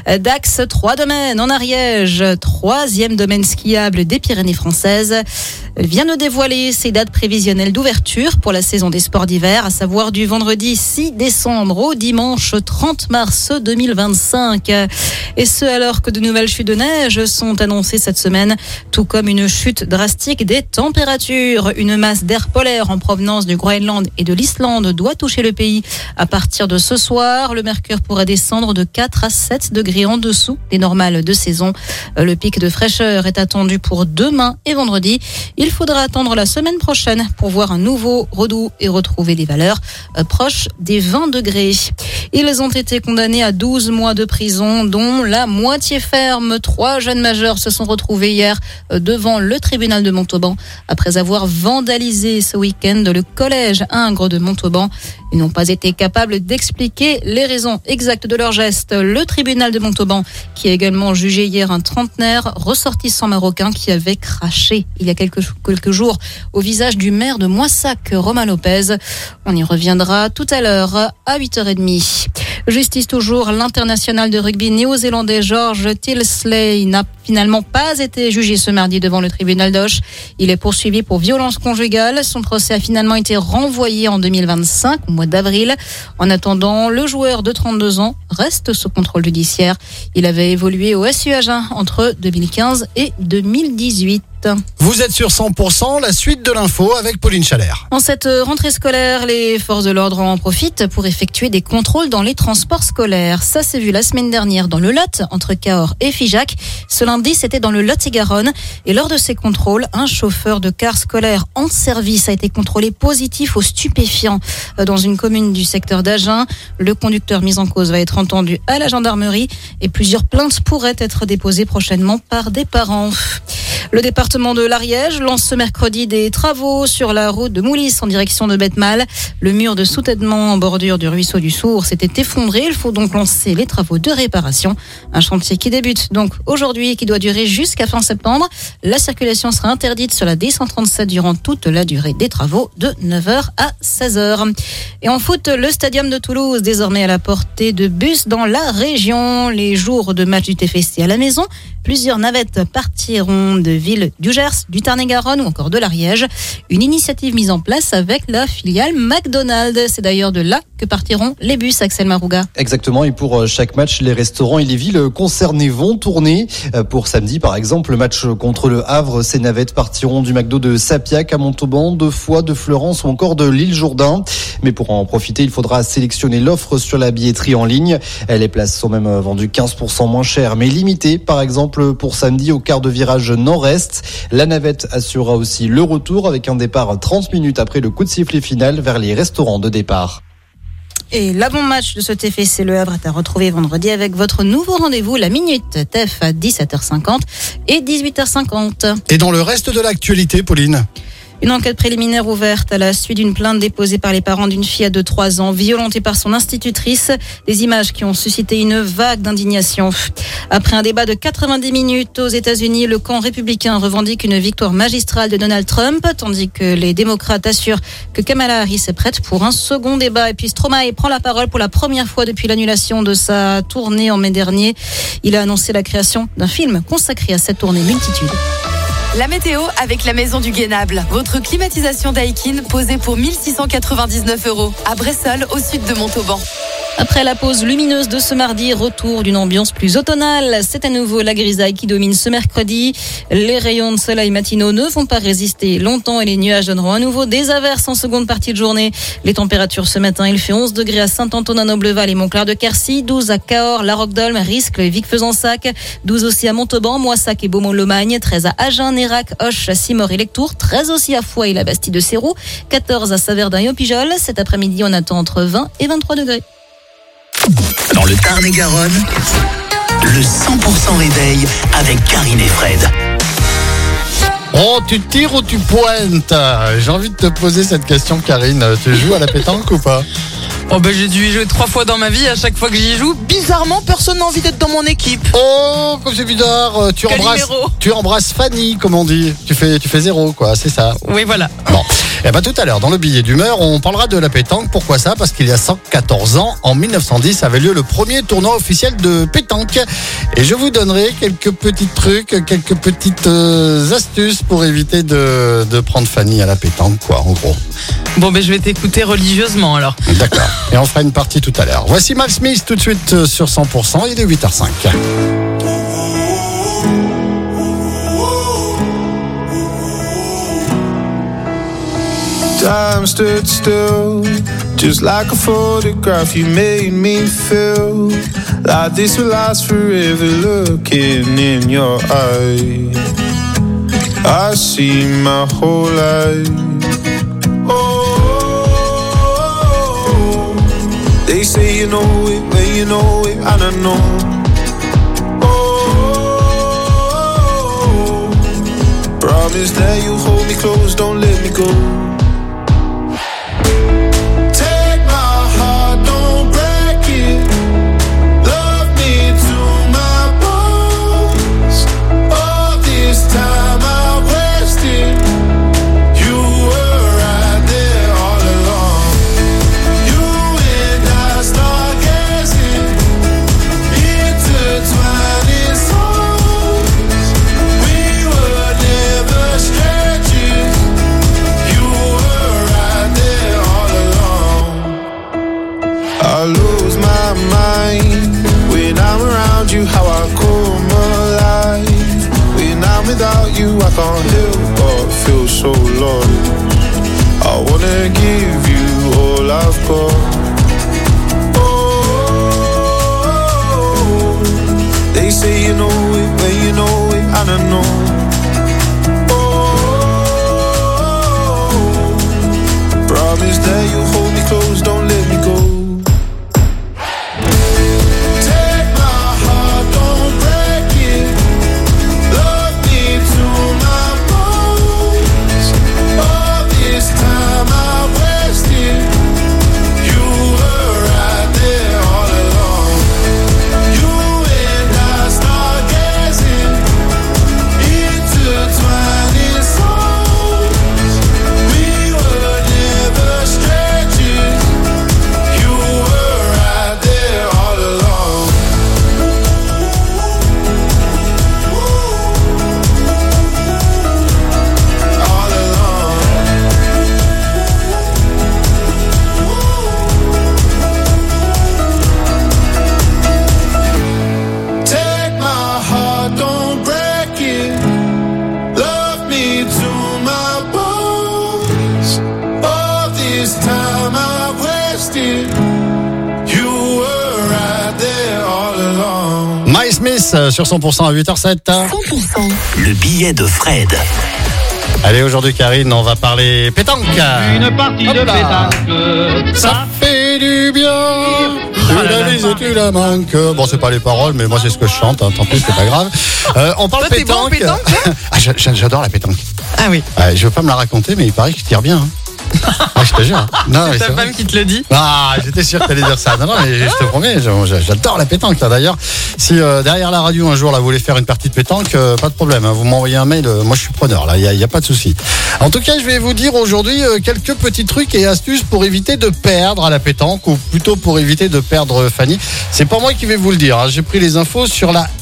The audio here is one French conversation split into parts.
Dax, 3 domaines en Ariège, 3e domaine skiable des Pyrénées françaises, vient de dévoiler ses dates prévisionnelles d'ouverture pour la saison des sports d'hiver, à savoir du vendredi 6 décembre au dimanche 30 mars 2025. Et ce, alors que de nouvelles chutes de neige sont annoncées cette semaine, tout comme une chute drastique des températures. Une masse d'air polaire en provenance du Groenland et de l'Islande doit toucher le pays à partir de ce soir. Le mercure pourrait descendre de 4 à 7 degrés en dessous des normales de saison. Le pic de fraîcheur est attendu pour demain et vendredi. Il faudra attendre la semaine prochaine pour voir un nouveau redout et retrouver des valeurs proches des 20 degrés. Ils ont été condamnés à 12 mois de prison, dont la moitié ferme. 3 jeunes majeurs se sont retrouvés hier devant le tribunal de Montauban après avoir vandalisé ce week-end le collège Ingres de Montauban. Ils n'ont pas été capables d'expliquer les raisons exactes de leurs gestes. Le tribunal de Montauban, qui a également jugé hier un trentenaire ressortissant marocain qui avait craché il y a quelques jours au visage du maire de Moissac, Romain Lopez. On y reviendra tout à l'heure à 8h30. Justice toujours, l'international de rugby néo-zélandais George Tilsley n'a finalement pas été jugé ce mardi devant le tribunal d'Osh. Il est poursuivi pour violence conjugale. Son procès a finalement été renvoyé en 2025, au mois d'avril. En attendant, le joueur de 32 ans reste sous contrôle judiciaire. Il avait évolué au SU Agen entre 2015 et 2018. Vous êtes sur 100%, la suite de l'info avec Pauline Chalère. En cette rentrée scolaire, les forces de l'ordre en profitent pour effectuer des contrôles dans les transports scolaires. Ça s'est vu la semaine dernière dans le Lot, entre Cahors et Figeac. Ce lundi, c'était dans le Lot-et-Garonne. Et lors de ces contrôles, un chauffeur de car scolaire en service a été contrôlé positif aux stupéfiants dans une commune du secteur d'Agen. Le conducteur mis en cause va être entendu à la gendarmerie et plusieurs plaintes pourraient être déposées prochainement par des parents. Le département de l'Ariège lance ce mercredi des travaux sur la route de Moulis en direction de Betmal. Le mur de soutènement en bordure du ruisseau du Sourd s'était effondré. Il faut donc lancer les travaux de réparation. Un chantier qui débute donc aujourd'hui et qui doit durer jusqu'à fin septembre. La circulation sera interdite sur la D137 durant toute la durée des travaux de 9h à 16h. Et en foot, le stadium de Toulouse désormais à la portée de bus dans la région. Les jours de match du TFC à la maison, plusieurs navettes partiront de villes du Gers, du Tarn-et-Garonne ou encore de l'Ariège. Une initiative mise en place avec la filiale McDonald's. C'est d'ailleurs de là que partiront les bus, Axel Marouga. Exactement, et pour chaque match, les restaurants et les villes concernées vont tourner. Pour samedi, par exemple, le match contre le Havre, ces navettes partiront du McDo de Sapiac à Montauban, de Foix, de Fleurance ou encore de l'Île-Jourdain. Mais pour en profiter, il faudra sélectionner l'offre sur la billetterie en ligne. Les places sont même vendues 15% moins chères, mais limitées. Par exemple, pour samedi, au quart de virage nord-est, la navette assurera aussi le retour avec un départ 30 minutes après le coup de sifflet final vers les restaurants de départ. Et l'avant-match de ce TFC Le Havre est à retrouver vendredi avec votre nouveau rendez-vous, la Minute TEF à 17h50 et 18h50. Et dans le reste de l'actualité, Pauline ? Une enquête préliminaire ouverte à la suite d'une plainte déposée par les parents d'une fille de 3 ans violentée par son institutrice. Des images qui ont suscité une vague d'indignation. Après un débat de 90 minutes aux États-Unis, le camp républicain revendique une victoire magistrale de Donald Trump, tandis que les démocrates assurent que Kamala Harris est prête pour un second débat. Et puis Stromae prend la parole pour la première fois depuis l'annulation de sa tournée en mai dernier. Il a annoncé la création d'un film consacré à cette tournée multitude. La météo avec la Maison du Guénable. Votre climatisation Daikin posée pour 1 699 € à Bressolles, au sud de Montauban. Après la pause lumineuse de ce mardi, retour d'une ambiance plus automnale. C'est à nouveau la grisaille qui domine ce mercredi. Les rayons de soleil matinaux ne vont pas résister longtemps et les nuages donneront à nouveau des averses en seconde partie de journée. Les températures ce matin, il fait 11 degrés à Saint-Antonin-Nobleval et Montclair de Quercy, 12 à Cahors, La Roque-d'Olme, Riscle et Vic-Fezensac, 12 aussi à Montauban, Moissac et Beaumont-Lomagne, 13 à Agen, Nérac, Auch, Simor et Lectoure, 13 aussi à Foix et la Bastille de Sérou, 14 à Saverdin et au Pijol. Cet après-midi, on attend entre 20 et 23 degrés. Dans le Tarn-et-Garonne, le 100% réveil avec Karine et Fred. Oh, tu tires ou tu pointes ? J'ai envie de te poser cette question, Karine. Tu joues à la pétanque ou pas ? Oh ben j'ai dû y jouer 3 fois dans ma vie. À chaque fois que j'y joue, bizarrement, personne n'a envie d'être dans mon équipe. Oh, comme c'est bizarre. Tu embrasses Fanny, comme on dit. Tu fais 0, quoi, c'est ça. Oui, voilà. Bon. Tout à l'heure, dans le billet d'humeur, on parlera de la pétanque. Pourquoi ça? Parce qu'il y a 114 ans, en 1910, avait lieu le premier tournoi officiel de pétanque. Et je vous donnerai quelques petits trucs, quelques petites astuces pour éviter de prendre Fanny à la pétanque, quoi, en gros. Bon, je vais t'écouter religieusement alors. D'accord. Et on fera une partie tout à l'heure. Voici Miles Smith tout de suite sur 100%. Il est 8h05. Time stood still, just like a photograph. You made me feel like this will last forever. Looking in your eyes, I see my whole life. Oh, they say you know it when you know it, and I know. Oh, promise that you hold me close, don't let me go. I lose my mind when I'm around you, how I come alive. When I'm without you, I can't help but feel so lost. I wanna give you all I've got. Oh, they say you know it when you know it, and I know. Oh, promise that you hold me close, don't let me go. Miles Smith sur 100% à 8h07. 100%. Le billet de Fred. Allez, aujourd'hui, Karine, on va parler pétanque. Une partie de pétanque, ça fait du bien. Tu la vises et tu la manques. Bon, c'est pas les paroles, mais moi, c'est ce que je chante. Hein, tant pis, c'est pas grave. On parle Toi, t'es bon en pétanque. Ah, j'adore la pétanque. Ah oui. Je veux pas me la raconter, mais il paraît que je tire bien. Hein. Ah, je te jure. Non, C'est ta femme qui te le dit. Ah, j'étais sûr que t'allais dire ça. Non, mais je te promets, j'adore la pétanque. Là, d'ailleurs, si derrière la radio un jour là, vous voulez faire une partie de pétanque, pas de problème. Hein, vous m'envoyez un mail. Moi, je suis preneur. Là, il y a pas de souci. En tout cas, je vais vous dire aujourd'hui quelques petits trucs et astuces pour éviter de perdre à la pétanque, ou plutôt pour éviter de perdre Fanny. C'est pas moi qui vais vous le dire. Hein. J'ai pris les infos sur la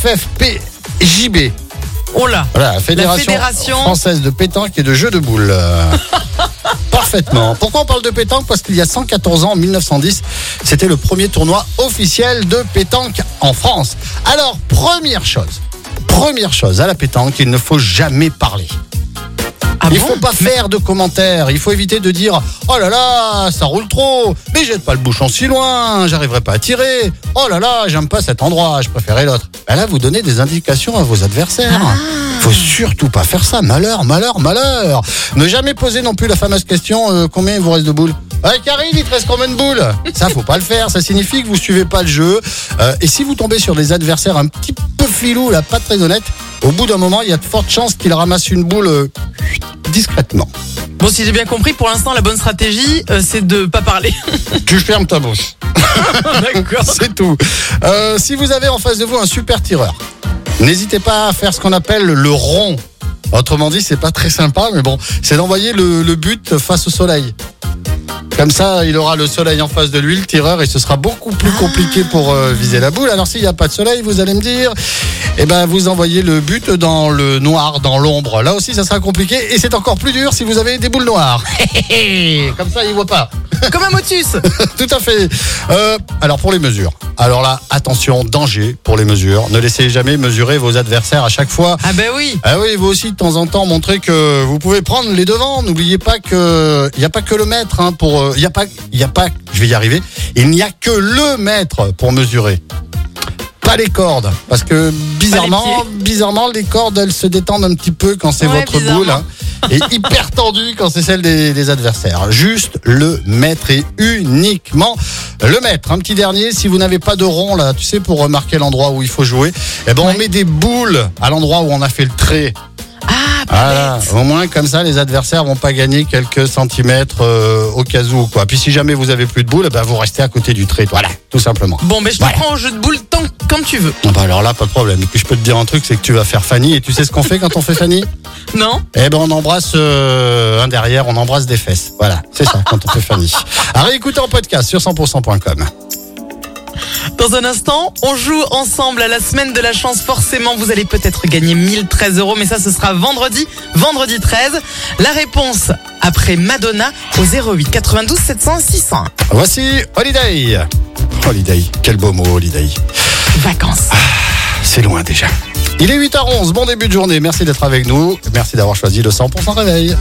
FFPJB. Oh là. Voilà, la Fédération française de pétanque et de jeux de boules. Parfaitement. Pourquoi on parle de pétanque? Parce qu'il y a 114 ans, en 1910, c'était le premier tournoi officiel de pétanque en France. Alors, première chose, à la pétanque, il ne faut jamais parler. Il faut pas faire de commentaires. Il faut éviter de dire « Oh là là, ça roule trop. Mais jette pas le bouchon si loin. J'arriverai pas à tirer. Oh là là, j'aime pas cet endroit. Je préférais l'autre. » Ben là, vous donnez des indications à vos adversaires. Faut surtout pas faire ça. Malheur, malheur, malheur. Ne jamais poser non plus la fameuse question combien il vous reste de boules. Karine, il te reste combien de boules? Ça, faut pas le faire. Ça signifie que vous suivez pas le jeu. Et si vous tombez sur des adversaires un petit peu filous, là, pas très honnêtes, au bout d'un moment, il y a de fortes chances qu'ils ramassent une boule discrètement. Bon, si j'ai bien compris, pour l'instant, la bonne stratégie, c'est de pas parler. Tu fermes ta bouche. D'accord. C'est tout. Si vous avez en face de vous un super tireur, n'hésitez pas à faire ce qu'on appelle le rond. Autrement dit, c'est pas très sympa, mais bon, c'est d'envoyer le but face au soleil. Comme ça, il aura le soleil en face de lui, le tireur, et ce sera beaucoup plus compliqué pour viser la boule. Alors s'il n'y a pas de soleil, vous allez me dire, vous envoyez le but dans le noir, dans l'ombre. Là aussi, ça sera compliqué, et c'est encore plus dur si vous avez des boules noires. Comme ça, il voit pas. Comme un motus. Tout à fait. Alors pour les mesures. Alors là, attention, danger pour les mesures. Ne laissez jamais mesurer vos adversaires à chaque fois. Ah ben oui. Ah oui, vous aussi de temps en temps montrez que vous pouvez prendre les devants. N'oubliez pas que il y a pas que le mètre pour il y a pas je vais y arriver. Il n'y a que le mètre pour mesurer. Pas les cordes, parce que bizarrement les cordes elles se détendent un petit peu quand c'est votre boule et hyper tendue quand c'est celle des adversaires. Juste le mètre et uniquement le mètre. Un petit dernier, si vous n'avez pas de rond là, tu sais, pour remarquer l'endroit où il faut jouer, on met des boules à l'endroit où on a fait le trait. Voilà. Au moins comme ça les adversaires vont pas gagner quelques centimètres au cas où quoi. Puis si jamais vous avez plus de boules, vous restez à côté du trait. Voilà, tout simplement. Bon, mais je te prends au jeu de boules quand tu veux. Alors là, pas de problème. Et puis je peux te dire un truc, c'est que tu vas faire Fanny. Et tu sais ce qu'on fait quand on fait Fanny? Non. On embrasse un derrière, on embrasse des fesses. Voilà, c'est ça quand on fait Fanny. À réécouter en podcast sur 100%.com. Dans un instant, on joue ensemble à la semaine de la chance. Forcément, vous allez peut-être gagner 1013 €, mais ça, ce sera vendredi 13. La réponse après Madonna au 08 92 700 600. Voici Holiday. Holiday, quel beau mot, Holiday. Vacances. C'est loin déjà. Il est 8h11, bon début de journée. Merci d'être avec nous. Merci d'avoir choisi le 100% réveil.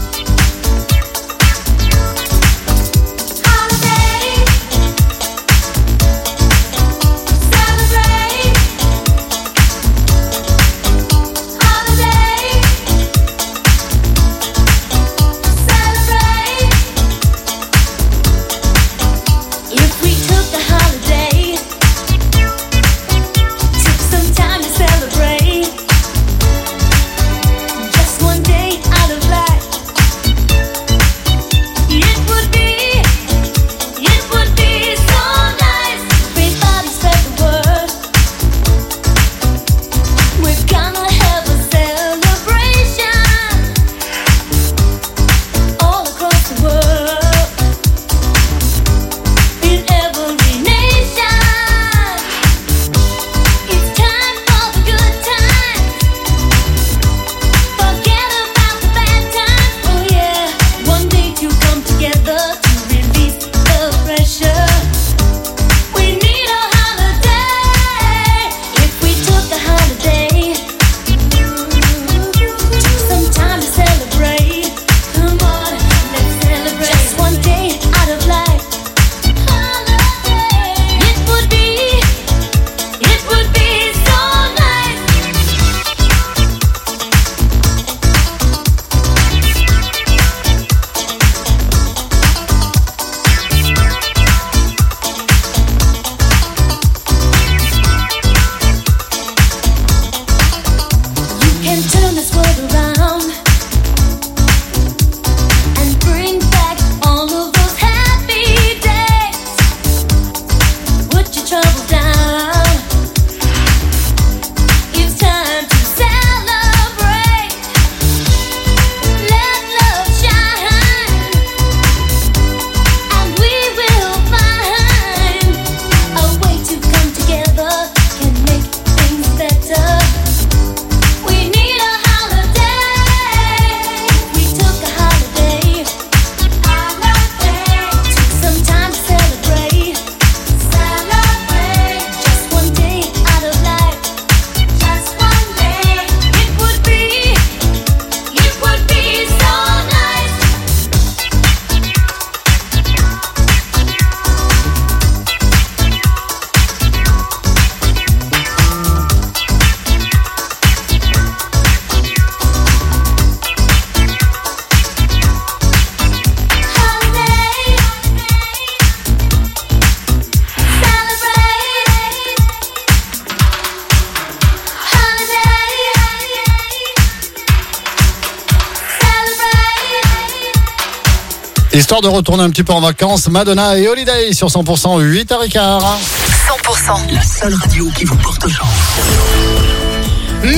Histoire de retourner un petit peu en vacances, Madonna et Holiday sur 100%, 8h15. 100%. La seule radio qui vous porte chance. 1013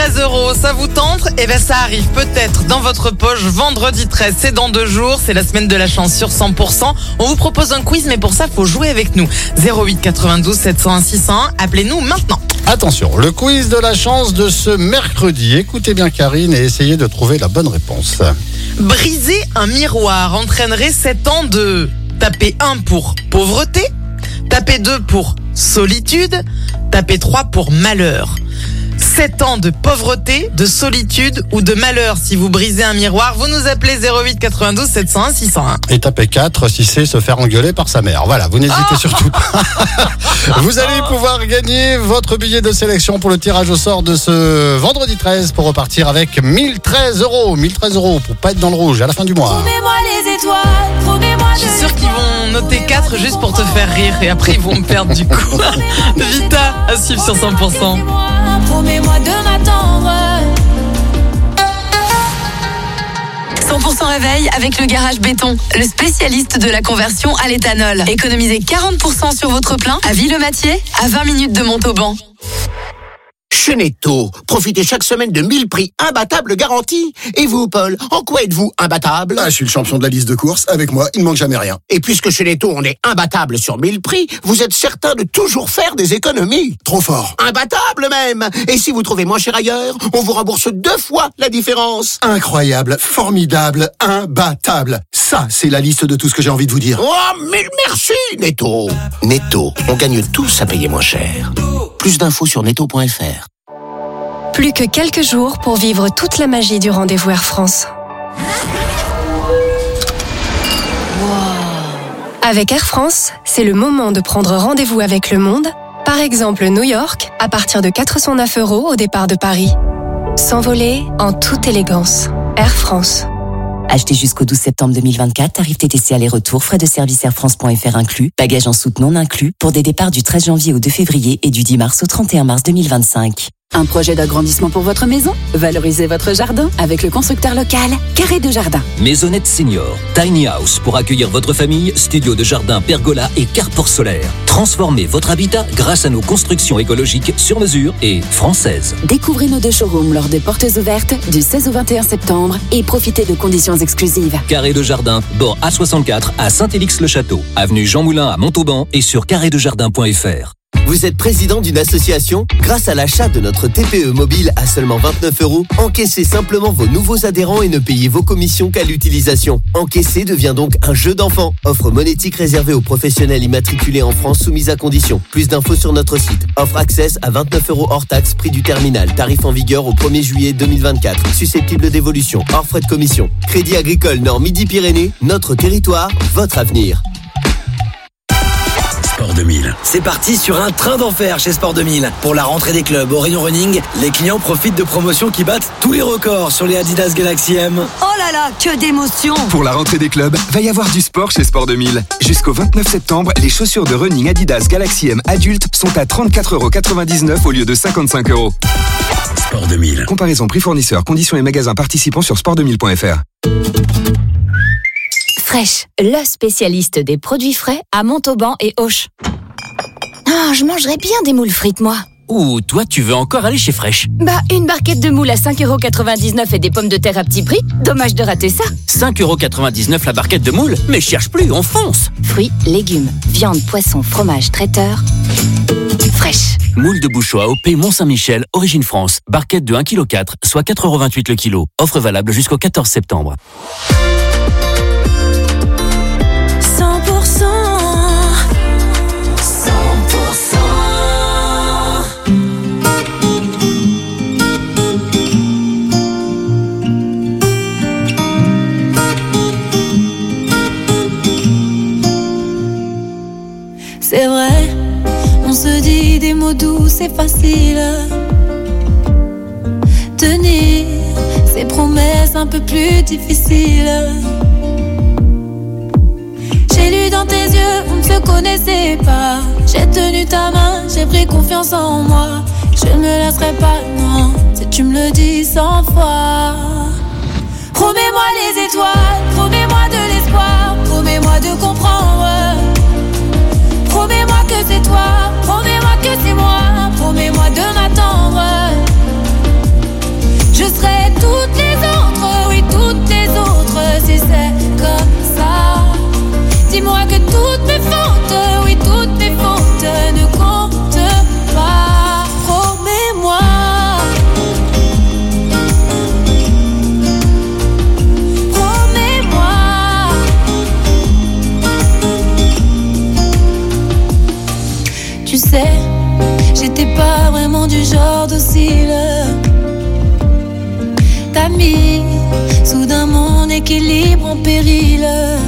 €, ça vous tente? Eh ben ça arrive peut-être dans votre poche vendredi 13, c'est dans 2 jours, c'est la semaine de la chance sur 100%. On vous propose un quiz, mais pour ça, faut jouer avec nous. 08 92 701 601, appelez-nous maintenant. Attention, le quiz de la chance de ce mercredi. Écoutez bien Karine et essayez de trouver la bonne réponse. Briser un miroir entraînerait 7 ans de... Tapez 1 pour pauvreté, tapez 2 pour solitude, tapez 3 pour malheur. 7 ans de pauvreté, de solitude ou de malheur. Si vous brisez un miroir, vous nous appelez 08 92 701 601. Et tapez 4 si c'est se faire engueuler par sa mère. Voilà, vous n'hésitez surtout pas. Vous allez pouvoir gagner votre billet de sélection pour le tirage au sort de ce vendredi 13 pour repartir avec 1013 €. 1013 € pour pas être dans le rouge à la fin du mois. Promets-moi les étoiles, promets-moi Je suis sûr qu'ils vont noter 4 juste pour te faire rire et après ils vont me perdre du coup. Vita à suivre sur 100%. Promets-moi de m'attendre. 100% réveil avec le Garage Béton, le spécialiste de la conversion à l'éthanol. Économisez 40% sur votre plein à Ville-Mathieu, à 20 minutes de Montauban. Chez Netto, profitez chaque semaine de 1000 prix imbattables garantis. Et vous, Paul, en quoi êtes-vous imbattable? Je suis le champion de la liste de courses. Avec moi, il ne manque jamais rien. Et puisque chez Netto, on est imbattable sur 1000 prix, vous êtes certain de toujours faire des économies. Trop fort. Imbattable même. Et si vous trouvez moins cher ailleurs, on vous rembourse 2 fois la différence. Incroyable, formidable, imbattable. Ça, c'est la liste de tout ce que j'ai envie de vous dire. Oh, mille merci, Netto. Netto, on gagne tous à payer moins cher. Plus d'infos sur netto.fr. Plus que quelques jours pour vivre toute la magie du rendez-vous Air France. Avec Air France, c'est le moment de prendre rendez-vous avec le monde. Par exemple, New York, à partir de 409 € au départ de Paris. S'envoler en toute élégance. Air France. Achetez jusqu'au 12 septembre 2024, tarif TTC aller-retour, frais de service airfrance.fr inclus, bagages en soute non inclus, pour des départs du 13 janvier au 2 février et du 10 mars au 31 mars 2025. Un projet d'agrandissement pour votre maison? Valorisez votre jardin avec le constructeur local Carré de Jardin. Maisonnette senior, tiny house pour accueillir votre famille, studio de jardin, pergola et carport solaire. Transformez votre habitat grâce à nos constructions écologiques sur mesure et françaises. Découvrez nos 2 showrooms lors des portes ouvertes du 16 au 21 septembre et profitez de conditions exclusives. Carré de Jardin, bord A64 à Saint-Élix-le-Château, avenue Jean Moulin à Montauban et sur carrédejardin.fr. Vous êtes président d'une association? Grâce à l'achat de notre TPE mobile à seulement 29 €, encaissez simplement vos nouveaux adhérents et ne payez vos commissions qu'à l'utilisation. Encaisser devient donc un jeu d'enfant. Offre monétique réservée aux professionnels immatriculés en France soumise à conditions. Plus d'infos sur notre site. Offre access à 29 € hors taxe, prix du terminal. Tarif en vigueur au 1er juillet 2024. Susceptible d'évolution. Hors frais de commission. Crédit agricole Nord Midi-Pyrénées. Notre territoire, votre avenir. Sport 2000. C'est parti sur un train d'enfer chez Sport 2000. Pour la rentrée des clubs au rayon running, les clients profitent de promotions qui battent tous les records sur les Adidas Galaxy M. Oh là là, que d'émotion! Pour la rentrée des clubs, va y avoir du sport chez Sport 2000. Jusqu'au 29 septembre, les chaussures de running Adidas Galaxy M adultes sont à 34,99 € au lieu de 55 €. Sport 2000. Comparaison prix fournisseur, conditions et magasins participants sur sport2000.fr. Fresh, le spécialiste des produits frais à Montauban et Auch. Ah, je mangerais bien des moules frites, moi. Ouh, toi, tu veux encore aller chez Fresh? Bah, une barquette de moules à 5,99 € et des pommes de terre à petit prix. Dommage de rater ça. 5,99 € la barquette de moules? Mais cherche plus, on fonce. Fruits, légumes, viande, poisson, fromage, traiteur. Fresh. Moules de Bouchot AOP Mont-Saint-Michel, origine France. Barquette de 1,4 kg, soit 4,28 € le kilo. Offre valable jusqu'au 14 septembre. 100%. C'est vrai, on se dit des mots doux, c'est facile. Tenir ces promesses un peu plus difficiles. J'ai lu dans tes yeux, on ne se connaissait pas. J'ai tenu ta main, j'ai pris confiance en moi. Je ne me laisserai pas, non, si tu me le dis 100 fois. Promets-moi les étoiles, promets-moi de l'espoir, promets-moi de comprendre. Promets-moi que c'est toi, promets-moi que c'est moi, promets-moi de m'attendre. genre docile. T'as mis soudain mon équilibre en péril.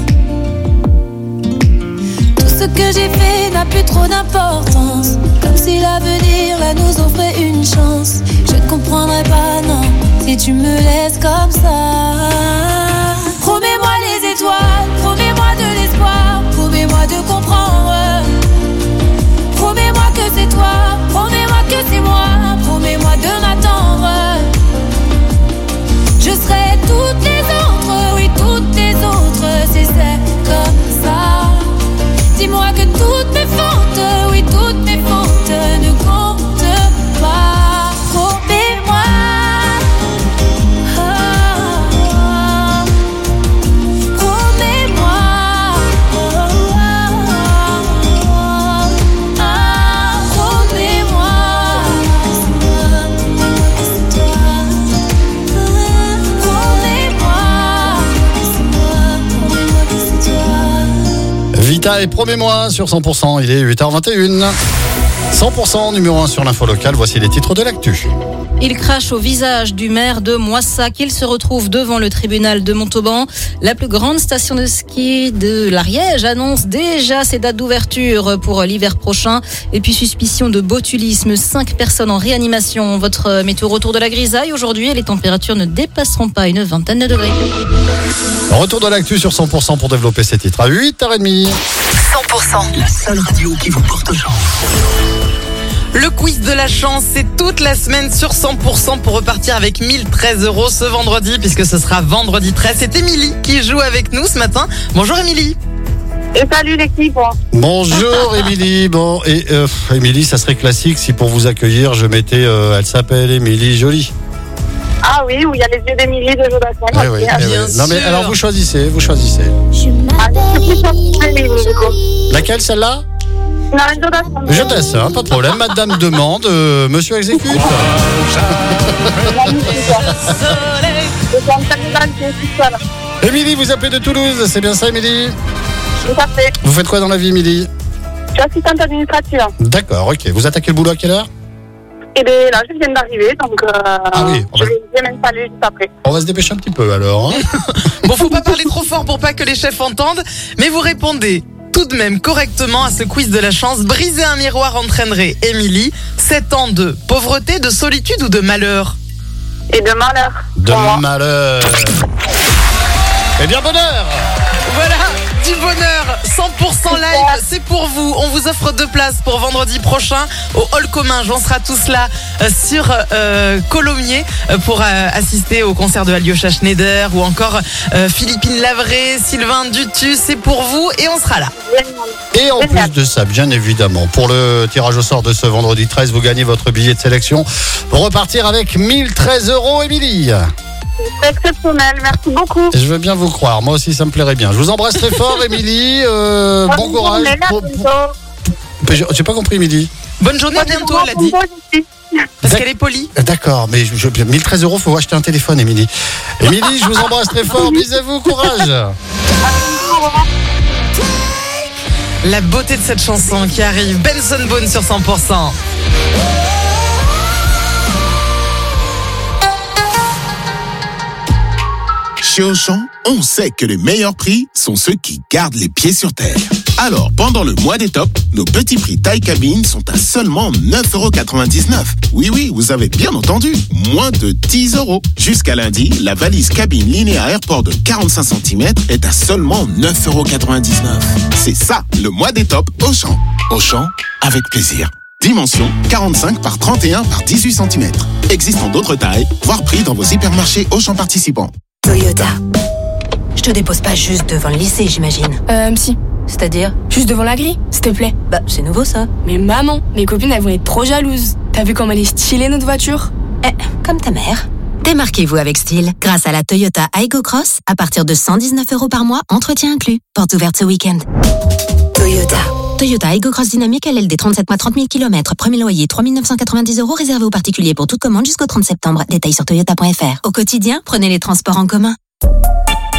Tout ce que j'ai fait n'a plus trop d'importance, comme si l'avenir là nous offrait une chance. Je ne comprendrai pas, non, si tu me laisses comme ça. Promets-moi les étoiles, promets-moi de l'espoir, promets-moi de comprendre. Promets-moi que c'est toi, promets-moi que c'est moi, promets-moi de m'attendre. Je serai toutes les autres, oui toutes les autres, si c'est comme ça. Dis-moi que toutes mes fautes, oui toutes mes fautes ne comptent pas. Promets-moi. Vita et promets-moi sur 100%, il est 8h21. 100% numéro 1 sur l'info locale, voici les titres de l'actu. Il crache au visage du maire de Moissac. Il se retrouve devant le tribunal de Montauban. La plus grande station de ski de l'Ariège annonce déjà ses dates d'ouverture pour l'hiver prochain. Et puis suspicion de botulisme, 5 personnes en réanimation. Votre météo retour de la grisaille aujourd'hui et les températures ne dépasseront pas une vingtaine de degrés. Retour de l'actu sur 100% pour développer ces titres à 8h30. 100%, la seule radio qui vous porte chance. Le quiz de la chance, c'est toute la semaine sur 100% pour repartir avec 1013 € ce vendredi, puisque ce sera vendredi 13. C'est Émilie qui joue avec nous ce matin. Bonjour Émilie. Et salut l'équipe. Bonjour Émilie. Bon, et Émilie, ça serait classique si pour vous accueillir, je mettais elle s'appelle Émilie Jolie. Ah oui, où il y a les yeux d'Émilie de Jodassin. Oui, oui, oui. Non mais alors vous choisissez. Laquelle, celle-là? Non, Jodassin. Jodassin, pas de problème. Madame demande, monsieur exécute. Émilie, vous appelez de Toulouse, c'est bien ça Émilie? Tout à fait. Vous faites quoi dans la vie Émilie? Je suis assistante administrative. D'accord, ok. Vous attaquez le boulot à quelle heure? Et bien là, je viens d'arriver, donc je vais m'installer juste après. On va se dépêcher un petit peu alors. Hein. Bon, faut pas parler trop fort pour pas que les chefs entendent, mais vous répondez tout de même correctement à ce quiz de la chance. Briser un miroir entraînerait Émilie 7 ans de pauvreté, de solitude ou de malheur? Et de malheur. De malheur. Eh bien, bonheur. Voilà, du bonheur, 100% live, c'est pour vous. On vous offre 2 places pour vendredi prochain au hall commun. On sera tous là sur Colomiers pour assister au concert de Alyosha Schneider ou encore Philippine Lavray, Sylvain Dutu. C'est pour vous et on sera là. Et en plus de ça, bien évidemment, pour le tirage au sort de ce vendredi 13, vous gagnez votre billet de sélection pour repartir avec 1013 €, Émilie. C'est exceptionnel, merci beaucoup. Je veux bien vous croire, moi aussi ça me plairait bien. Je vous embrasse très fort Émilie, bon courage. J'ai pas compris Émilie. Bonne journée, à bientôt, elle a dit. Parce qu'elle est polie. D'accord, mais 1013 €, faut acheter un téléphone Émilie. Émilie, je vous embrasse très fort, bisous, courage. La beauté de cette chanson qui arrive, Benson Boone sur 100%. Chez Auchan, on sait que les meilleurs prix sont ceux qui gardent les pieds sur terre. Alors, pendant le mois des tops, nos petits prix taille cabine sont à seulement 9,99 €. Oui, vous avez bien entendu, moins de 10 €. Jusqu'à lundi, la valise cabine Linéa Airport de 45 cm est à seulement 9,99 €. C'est ça, le mois des tops Auchan. Auchan, avec plaisir. Dimension 45 par 31 par 18 cm. Existant d'autres tailles, voire prix dans vos hypermarchés Auchan participants. Toyota. Je te dépose pas juste devant le lycée, j'imagine. Si. C'est-à-dire? Juste devant la grille, s'il te plaît. Bah, c'est nouveau ça. Mais maman, mes copines, elles vont être trop jalouses. T'as vu comme elle est stylée, notre voiture? Comme ta mère. Démarquez-vous avec style grâce à la Toyota Aygo Cross à partir de 119 € par mois, entretien inclus. Porte ouverte ce week-end. Toyota. Toyota Aygo Cross Dynamique LLD 37 mois 30 000 km. Premier loyer 3 990 € réservé aux particuliers pour toute commande jusqu'au 30 septembre. Détails sur toyota.fr. Au quotidien, prenez les transports en commun.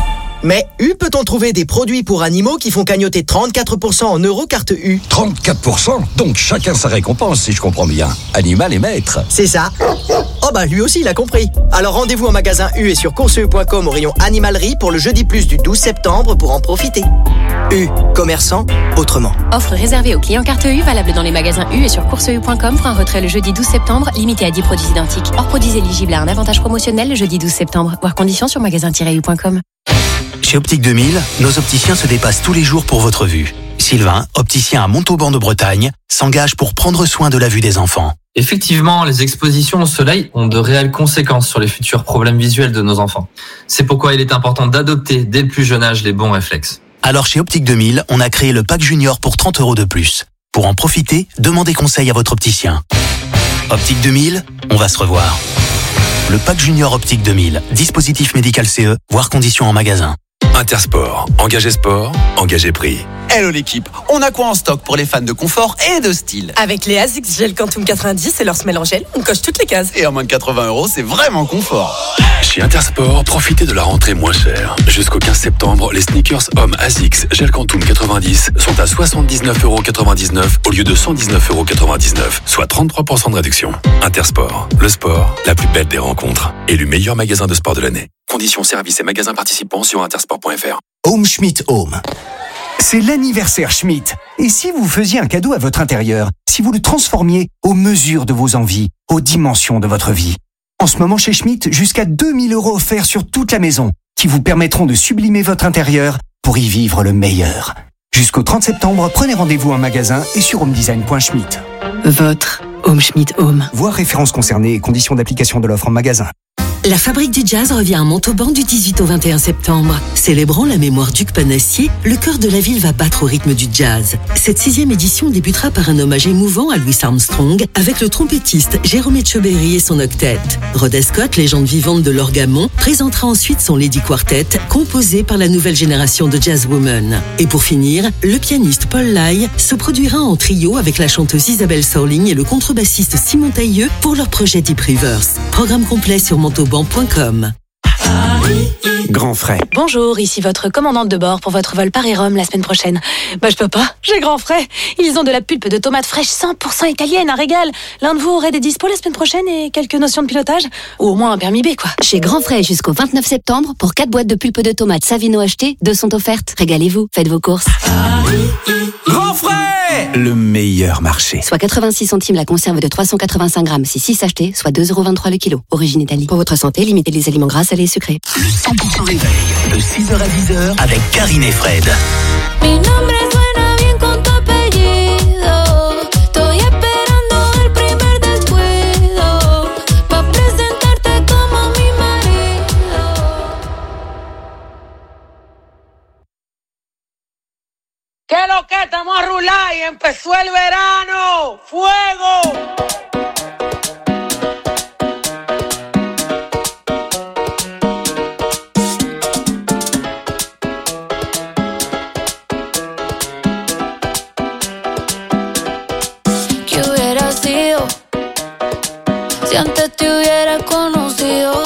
Mais U peut-on trouver des produits pour animaux qui font cagnotter 34% en euros carte U? 34%? Donc chacun sa récompense, si je comprends bien. Animal et maître. C'est ça. Oh bah lui aussi il a compris. Alors rendez-vous en magasin U et sur courseu.com au rayon animalerie pour le jeudi plus du 12 septembre pour en profiter. U, commerçant autrement. Offre réservée aux clients carte U, valable dans les magasins U et sur courseu.com pour un retrait le jeudi 12 septembre, limité à 10 produits identiques. Hors produits éligibles à un avantage promotionnel le jeudi 12 septembre. Voir conditions sur magasin-u.com. Chez Optique 2000, nos opticiens se dépassent tous les jours pour votre vue. Sylvain, opticien à Montauban de Bretagne, s'engage pour prendre soin de la vue des enfants. Effectivement, les expositions au soleil ont de réelles conséquences sur les futurs problèmes visuels de nos enfants. C'est pourquoi il est important d'adopter dès le plus jeune âge les bons réflexes. Alors chez Optique 2000, on a créé le pack junior pour 30 € de plus. Pour en profiter, demandez conseil à votre opticien. Optique 2000, on va se revoir. Le pack junior Optique 2000, dispositif médical CE, voire conditions en magasin. Intersport, engagé sport, engagé prix. Hello l'équipe, on a quoi en stock pour les fans de confort et de style? Avec les ASICS Gel Quantum 90 et leur semelle en gel, on coche toutes les cases. Et à moins de 80 €, c'est vraiment confort. Chez Intersport, profitez de la rentrée moins chère. Jusqu'au 15 septembre, les sneakers hommes ASICS Gel Quantum 90 sont à 79,99 € au lieu de 119,99 €, soit 33% de réduction. Intersport, le sport, la plus belle des rencontres. Élu meilleur magasin de sport de l'année. Conditions, services et magasins participants sur intersport.fr. Home Schmidt Home. C'est l'anniversaire Schmidt. Et si vous faisiez un cadeau à votre intérieur, si vous le transformiez aux mesures de vos envies, aux dimensions de votre vie? En ce moment chez Schmidt, jusqu'à 2000 € offerts sur toute la maison, qui vous permettront de sublimer votre intérieur pour y vivre le meilleur. Jusqu'au 30 septembre, prenez rendez-vous en magasin et sur homedesign.schmidt. Votre Home Schmidt Home. Voir références concernées et conditions d'application de l'offre en magasin. La Fabrique du Jazz revient à Montauban du 18 au 21 septembre. Célébrant la mémoire d'Hugues Panassier, le cœur de la ville va battre au rythme du jazz. Cette 6e édition débutera par un hommage émouvant à Louis Armstrong avec le trompettiste Jérôme Etcheberry et son octet. Rhoda Scott, légende vivante de l'orgamon, présentera ensuite son Lady Quartet, composé par la nouvelle génération de jazzwomen. Et pour finir, le pianiste Paul Lai se produira en trio avec la chanteuse Isabelle Sorling et le contrebassiste Simon Tailleux pour leur projet Deep Rivers. Programme complet sur montauban.com. Grand frais. Bonjour, ici votre commandante de bord pour votre vol Paris-Rome la semaine prochaine. Bah je peux pas, j'ai grand frais. Ils ont de la pulpe de tomates fraîches 100% italienne, un régal. L'un de vous aurait des dispos la semaine prochaine et quelques notions de pilotage? Ou au moins un permis B quoi. Chez Grand Frais jusqu'au 29 septembre, pour 4 boîtes de pulpe de tomates Savino achetées, 2 sont offertes. Régalez-vous, faites vos courses. Grand frais! Le meilleur marché. Soit 86 centimes la conserve de 385 grammes si 6 achetés, soit 2,23 € le kilo. Origine Italie. Pour votre santé, limitez les aliments gras, salés et sucrés. Le 100% réveil, de 6h à 10h avec Karine et Fred. Mi nombre suena bien con tu apellido. Estoy esperando el primer descuido pa' presentarte como mi marido. ¿Qué lo que? Estamos a rular y empezó el verano. ¡Fuego! Si antes te hubiera conocido,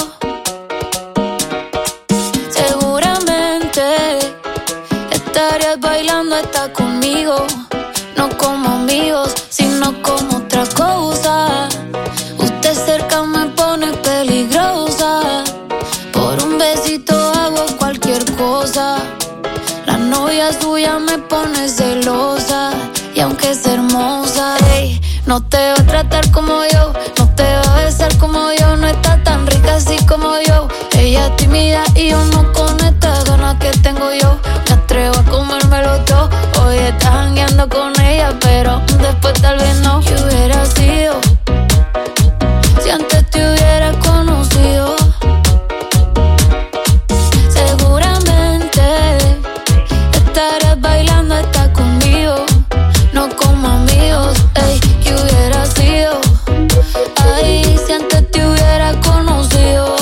seguramente estarías bailando hasta conmigo. No como amigos, sino como otra cosa. Usted cerca me pone peligrosa. Por un besito hago cualquier cosa. La novia suya me pone celosa. Y aunque es hermosa, ey, no te va a tratar como yo, no te va a besar como yo, no está tan rica así como yo. Ella es tímida y yo no con estas ganas que tengo yo. Me atrevo a comérmelo todo. Hoy estás jangueando con ella, pero después tal vez no. ¿Qué hubiera sido si antes te hubiera conocido? Seguramente estarías bailando hasta conmigo. No como amigos, ey, ¿qué hubiera sido? Ay, si antes te hubiera conocido.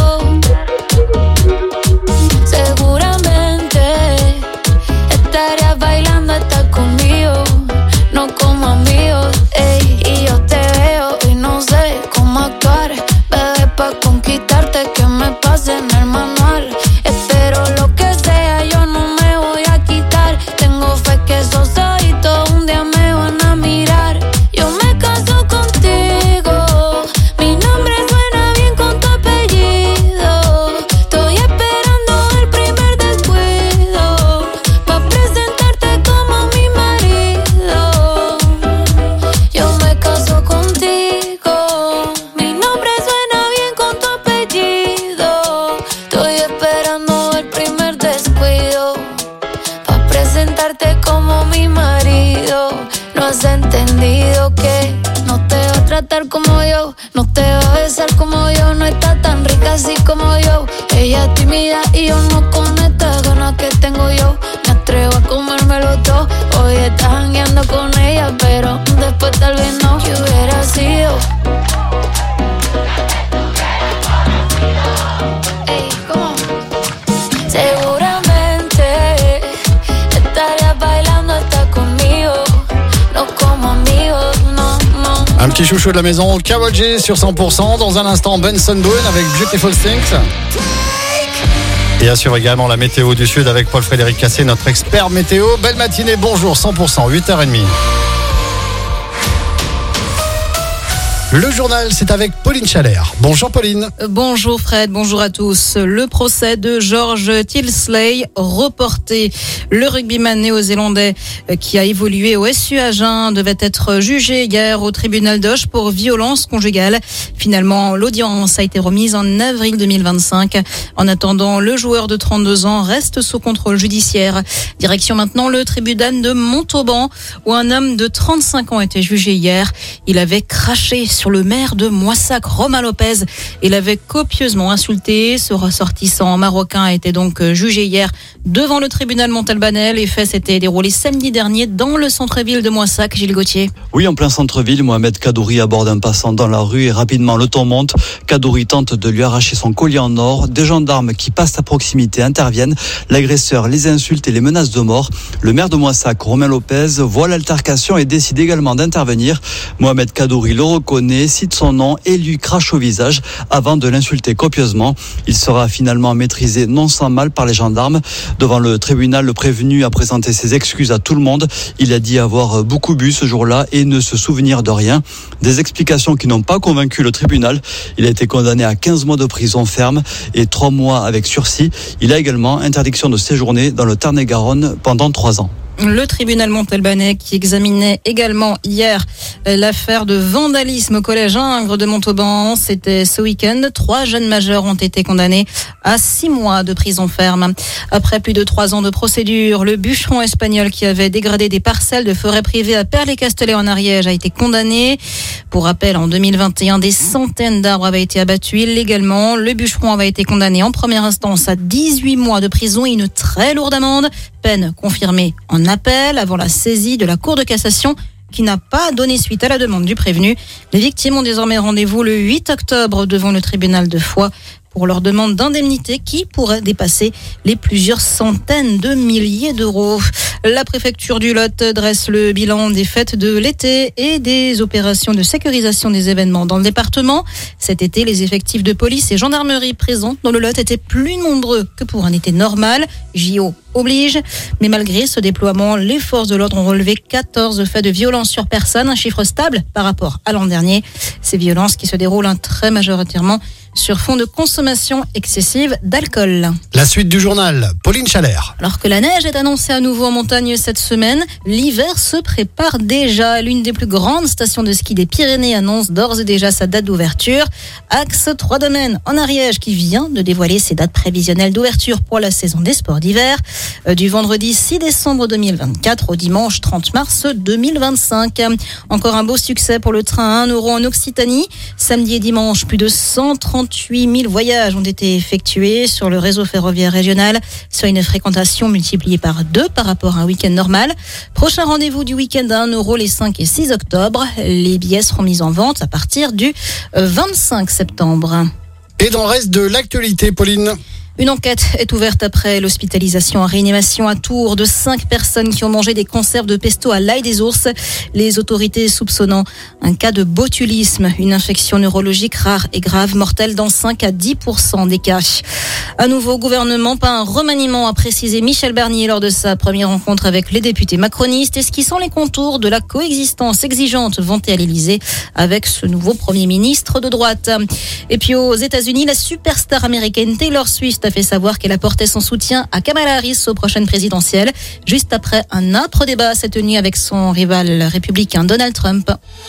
Seguramente estarías bailando hasta conmigo. No como amigos, ey, y yo te veo y no sé cómo actuar. Bebé, pa' conquistarte que me pase en el manual. Espero lo que sea, ser como yo, no está tan rica así como yo. Ella es tímida y yo no con estas ganas que tengo yo. Me atrevo a comérmelo todo. Hoy estás jangueando con ella, pero después tal vez no. Que hubiera sido. Ey, ¿cómo? Seguramente estarías bailando hasta conmigo. No como amigos, no, no. Un petit chouchou de la maison, Karol G sur 100%. Dans un instant, Benson Boone avec Beautiful Things. Et assure également la météo du Sud avec Paul-Frédéric Cassé, notre expert météo. Belle matinée, bonjour, 100%, 8h30. Le journal, c'est avec Pauline Chalère. Bonjour Pauline. Bonjour Fred, bonjour à tous. Le procès de George Tilsley reporté. Le rugbyman néo-zélandais qui a évolué au SU Agen devait être jugé hier au tribunal d'Auch pour violence conjugale. Finalement, l'audience a été remise en avril 2025. En attendant, le joueur de 32 ans reste sous contrôle judiciaire. Direction maintenant le tribunal de Montauban où un homme de 35 ans a été jugé hier. Il avait craché sur le maire de Moissac, Romain Lopez. Il avait copieusement insulté. Ce ressortissant marocain a été donc jugé hier devant le tribunal montalbanais. Les faits s'étaient déroulés samedi dernier dans le centre-ville de Moissac. Gilles Gauthier. Oui, en plein centre-ville, Mohamed Kadouri aborde un passant dans la rue et rapidement le ton monte. Kadouri tente de lui arracher son collier en or. Des gendarmes qui passent à proximité interviennent. L'agresseur les insulte et les menace de mort. Le maire de Moissac, Romain Lopez, voit l'altercation et décide également d'intervenir. Mohamed Kadouri le reconnaît, cite son nom et lui crache au visage avant de l'insulter copieusement. Il sera finalement maîtrisé non sans mal par les gendarmes. Devant le tribunal, le prévenu a présenté ses excuses à tout le monde. Il a dit avoir beaucoup bu ce jour-là et ne se souvenir de rien. Des explications qui n'ont pas convaincu le tribunal. Il a été condamné à 15 mois de prison ferme et 3 mois avec sursis. Il a également interdiction de séjourner dans le Tarn-et-Garonne pendant 3 ans. Le tribunal montalbanais qui examinait également hier l'affaire de vandalisme au collège Ingres de Montauban. C'était ce week-end. 3 jeunes majeurs ont été condamnés à 6 mois de prison ferme. Après plus de 3 ans de procédure, le bûcheron espagnol qui avait dégradé des parcelles de forêt privée à Perles-les-Castellets en Ariège a été condamné. Pour rappel, en 2021, des centaines d'arbres avaient été abattus illégalement. Le bûcheron avait été condamné en première instance à 18 mois de prison et une très lourde amende. Peine confirmée en appel avant la saisie de la Cour de cassation qui n'a pas donné suite à la demande du prévenu. Les victimes ont désormais rendez-vous le 8 octobre devant le tribunal de Foix pour leur demande d'indemnité qui pourrait dépasser les plusieurs centaines de milliers d'euros. La préfecture du Lot dresse le bilan des fêtes de l'été et des opérations de sécurisation des événements dans le département. Cet été, les effectifs de police et gendarmerie présents dans le Lot étaient plus nombreux que pour un été normal. JO oblige. Mais malgré ce déploiement, les forces de l'ordre ont relevé 14 faits de violence sur personne, un chiffre stable par rapport à l'an dernier. Ces violences qui se déroulent très majoritairement sur fond de consommation excessive d'alcool. La suite du journal, Pauline Chalère. Alors que la neige est annoncée à nouveau en montagne cette semaine, l'hiver se prépare déjà. L'une des plus grandes stations de ski des Pyrénées annonce d'ores et déjà sa date d'ouverture. Axe 3 Domaines en Ariège qui vient de dévoiler ses dates prévisionnelles d'ouverture pour la saison des sports d'hiver. Du vendredi 6 décembre 2024 au dimanche 30 mars 2025. Encore un beau succès pour le train à 1 € en Occitanie. Samedi et dimanche, plus de 138 000 voyages ont été effectués sur le réseau ferroviaire régional, soit une fréquentation multipliée par 2 par rapport à un week-end normal. Prochain rendez-vous du week-end à 1 € les 5 et 6 octobre. Les billets seront mis en vente à partir du 25 septembre. Et dans le reste de l'actualité, Pauline ? Une enquête est ouverte après l'hospitalisation en réanimation à Tours de 5 personnes qui ont mangé des conserves de pesto à l'ail des ours. Les autorités soupçonnant un cas de botulisme, une infection neurologique rare et grave, mortelle dans 5 à 10% des cas. Un nouveau gouvernement, pas un remaniement, a précisé Michel Barnier lors de sa première rencontre avec les députés macronistes, esquissant les contours de la coexistence exigeante vantée à l'Élysée avec ce nouveau Premier ministre de droite. Et puis aux États-Unis, la superstar américaine Taylor Swift a fait savoir qu'elle apportait son soutien à Kamala Harris aux prochaines présidentielles, juste après un âpre débat s'est tenu avec son rival républicain Donald Trump.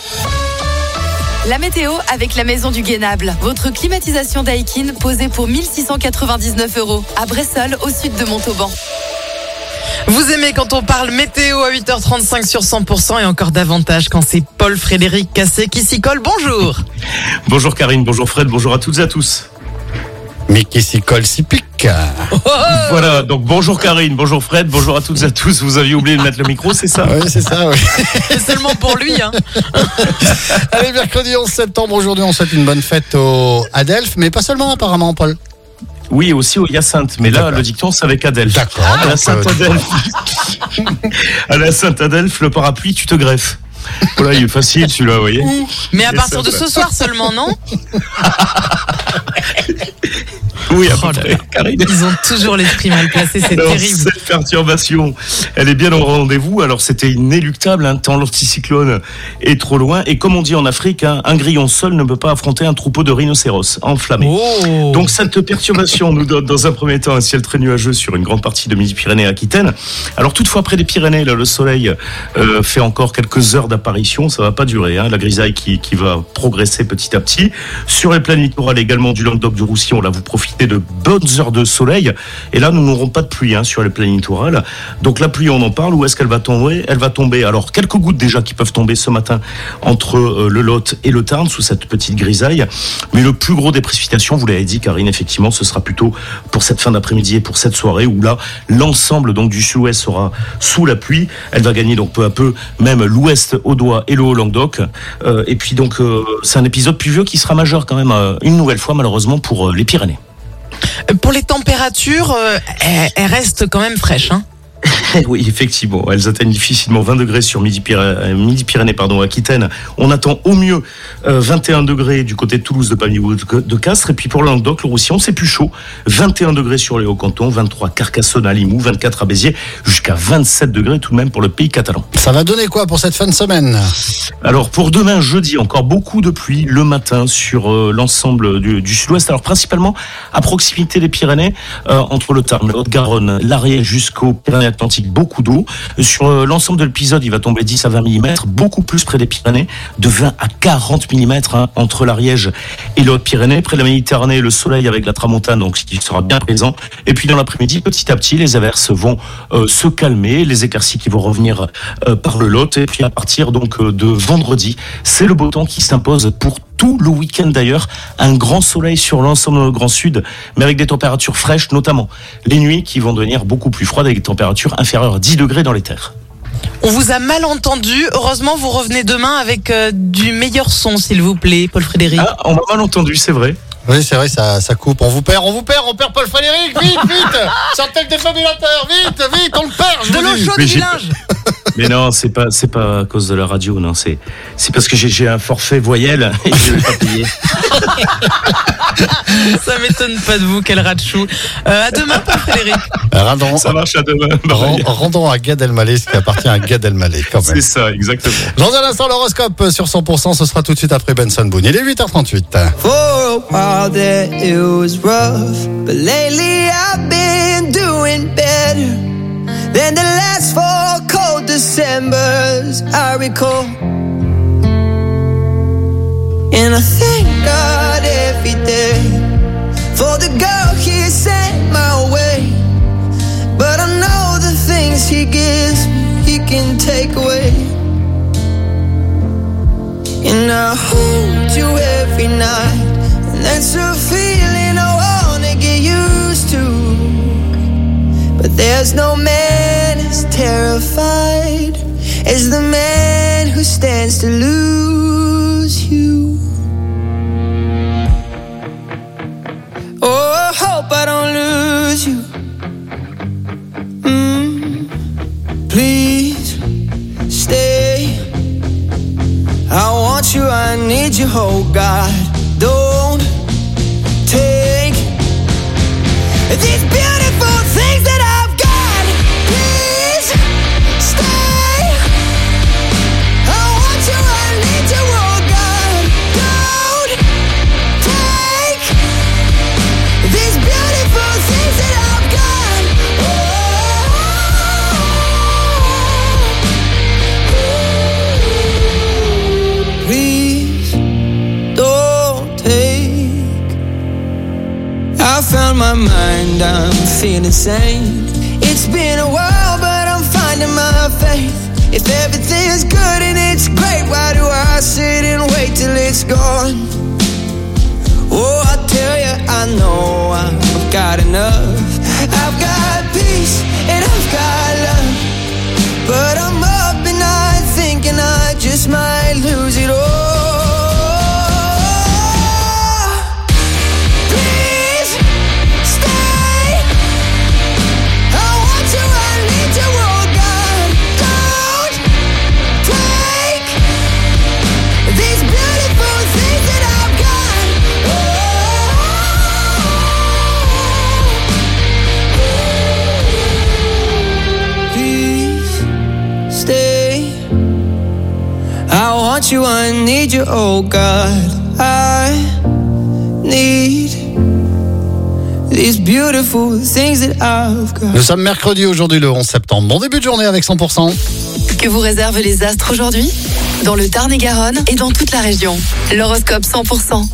La météo avec la Maison du Guénable. Votre climatisation Daikin posée pour 1 699 € à Bressol, au sud de Montauban. Vous aimez quand on parle météo à 8h35 sur 100% et encore davantage quand c'est Paul-Frédéric Cassé qui s'y colle. Bonjour. Bonjour Karine, bonjour Fred, bonjour à toutes et à tous. Mais qui s'y colle, s'y pique. Voilà, donc bonjour Karine, bonjour Fred, bonjour à toutes et à tous. Vous aviez oublié de mettre le micro, c'est ça? Oui, c'est ça, oui. C'est seulement pour lui, hein. Allez, mercredi 11 septembre, aujourd'hui, on souhaite une bonne fête à Delphes, mais pas seulement apparemment, Paul. Oui, aussi au Hyacinthe, mais là, le dicton, c'est avec Adelphes. D'accord. À la Sainte-Adelphes. À la Sainte-Adelphes, le parapluie, tu te greffes. Voilà, il est facile, celui-là, vous voyez. Mais à partir de ce soir seulement, non? Oui, à peu près, Karine. Ils ont toujours l'esprit mal placé, c'est alors, terrible. Cette perturbation, elle est bien au rendez-vous. Alors, c'était inéluctable, tant l'anticyclone est trop loin. Et comme on dit en Afrique, un grillon seul ne peut pas affronter un troupeau de rhinocéros enflammés. Oh. Donc, cette perturbation nous donne dans un premier temps un ciel très nuageux sur une grande partie de Midi-Pyrénées et Aquitaine. Alors, toutefois, près des Pyrénées, là, le soleil fait encore quelques heures d'apparition. Ça va pas durer, la grisaille qui va progresser petit à petit. Sur les plaines littorales également du Languedoc, du Roussillon, là, vous profitez de bonnes heures de soleil. Et là, nous n'aurons pas de pluie sur les plaines littorales. Donc la pluie, on en parle. Où est-ce qu'elle va tomber? Elle va tomber. Alors, quelques gouttes déjà qui peuvent tomber ce matin entre le Lot et le Tarn sous cette petite grisaille. Mais le plus gros des précipitations, vous l'avez dit, Karine, effectivement, ce sera plutôt pour cette fin d'après-midi et pour cette soirée où là, l'ensemble donc du sud-ouest sera sous la pluie. Elle va gagner donc peu à peu même l'ouest Audois et le Haut-Languedoc. Et puis donc, c'est un épisode pluvieux qui sera majeur quand même une nouvelle fois, malheureusement, pour les Pyrénées. Pour les températures, elles restent quand même fraîches, hein. Oui, effectivement, elles atteignent difficilement 20 degrés sur Midi-Pyrénées, Aquitaine. On attend au mieux 21 degrés du côté de Toulouse, de Pamiers, de Castres. Et puis pour le Languedoc, le Roussillon, c'est plus chaud. 21 degrés sur les Hauts-Cantons, 23 Carcassonne à Limoux, 24 à Béziers, jusqu'à 27 degrés tout de même pour le pays catalan. Ça va donner quoi pour cette fin de semaine? Alors pour demain, jeudi, encore beaucoup de pluie le matin sur l'ensemble du sud-ouest. Alors principalement à proximité des Pyrénées, entre le Tarn, le Haute-Garonne, l'Ariège jusqu'aux Pyrénées-Atlantiques, beaucoup d'eau. Sur l'ensemble de l'épisode, il va tomber 10 à 20 mm, beaucoup plus près des Pyrénées, de 20 à 40 mm entre l'Ariège et les Hautes-Pyrénées. Près de la Méditerranée, le soleil avec la tramontane, donc ce qui sera bien présent. Et puis dans l'après-midi, petit à petit, les averses vont se calmer, les éclaircies qui vont revenir par le Lot. Et puis à partir donc de vendredi, c'est le beau temps qui s'impose pour tout le week-end d'ailleurs. Un grand soleil sur l'ensemble du Grand Sud, mais avec des températures fraîches, notamment les nuits qui vont devenir beaucoup plus froides avec des températures inférieures à 10 degrés dans les terres. On vous a mal entendu. Heureusement, vous revenez demain avec du meilleur son, s'il vous plaît, Paul-Frédéric. Ah, on m'a mal entendu, c'est vrai. Oui, c'est vrai, ça coupe. On perd Paul-Frédéric, vite, sortez le défibrillateur, vite, on le perd. De l'eau chaude du linge. Mais non, c'est pas à cause de la radio, non, c'est parce que j'ai un forfait voyelle et je vais pas payer. Ça m'étonne pas de vous, quel rat de chou. À demain, Paul-Frédéric. Ça marche, à demain. Rendons à Gad Elmaleh ce qui appartit à Gad Elmaleh, quand même. C'est ça, exactement. Dans un instant, l'horoscope sur 100%, ce sera tout de suite après Benson Boone. Il est 8h38. For a while there it was rough, but lately I've been doing better than the last 4 cold Decembers I recall. And I thank God every day for the girl He sent my way. But I know the things He gives me, He can take away. And I hold you every night, and that's a feeling I wanna get used to. But there's no man as terrified as the man who stands to lose you. Oh, I hope I don't lose you. Please stay. I want you, I need you, oh God. Don't take these beautiful things that I've got. Please stay. I want you, I need you, oh God. Don't take these beautiful things that I've got. Please don't take. I found my mind, I'm feeling sane. It's It's been a while, but I'm finding my faith. If everything's good and it's great, why do I sit and wait till it's gone? Oh, I tell you, I know I've got enough. I've got peace and I've got love, but I'm up at night thinking I just might lose it all. Please stay. I want you, I need you, oh God. Don't take these beautiful things that I've got. Please stay. I want you, I need you, oh God. I need these beautiful things that I've got. Nous sommes mercredi aujourd'hui, le 11 septembre. Bon début de journée avec 100%. Que vous réservent les astres aujourd'hui? Dans le Tarn-et-Garonne et dans toute la région. L'horoscope 100%.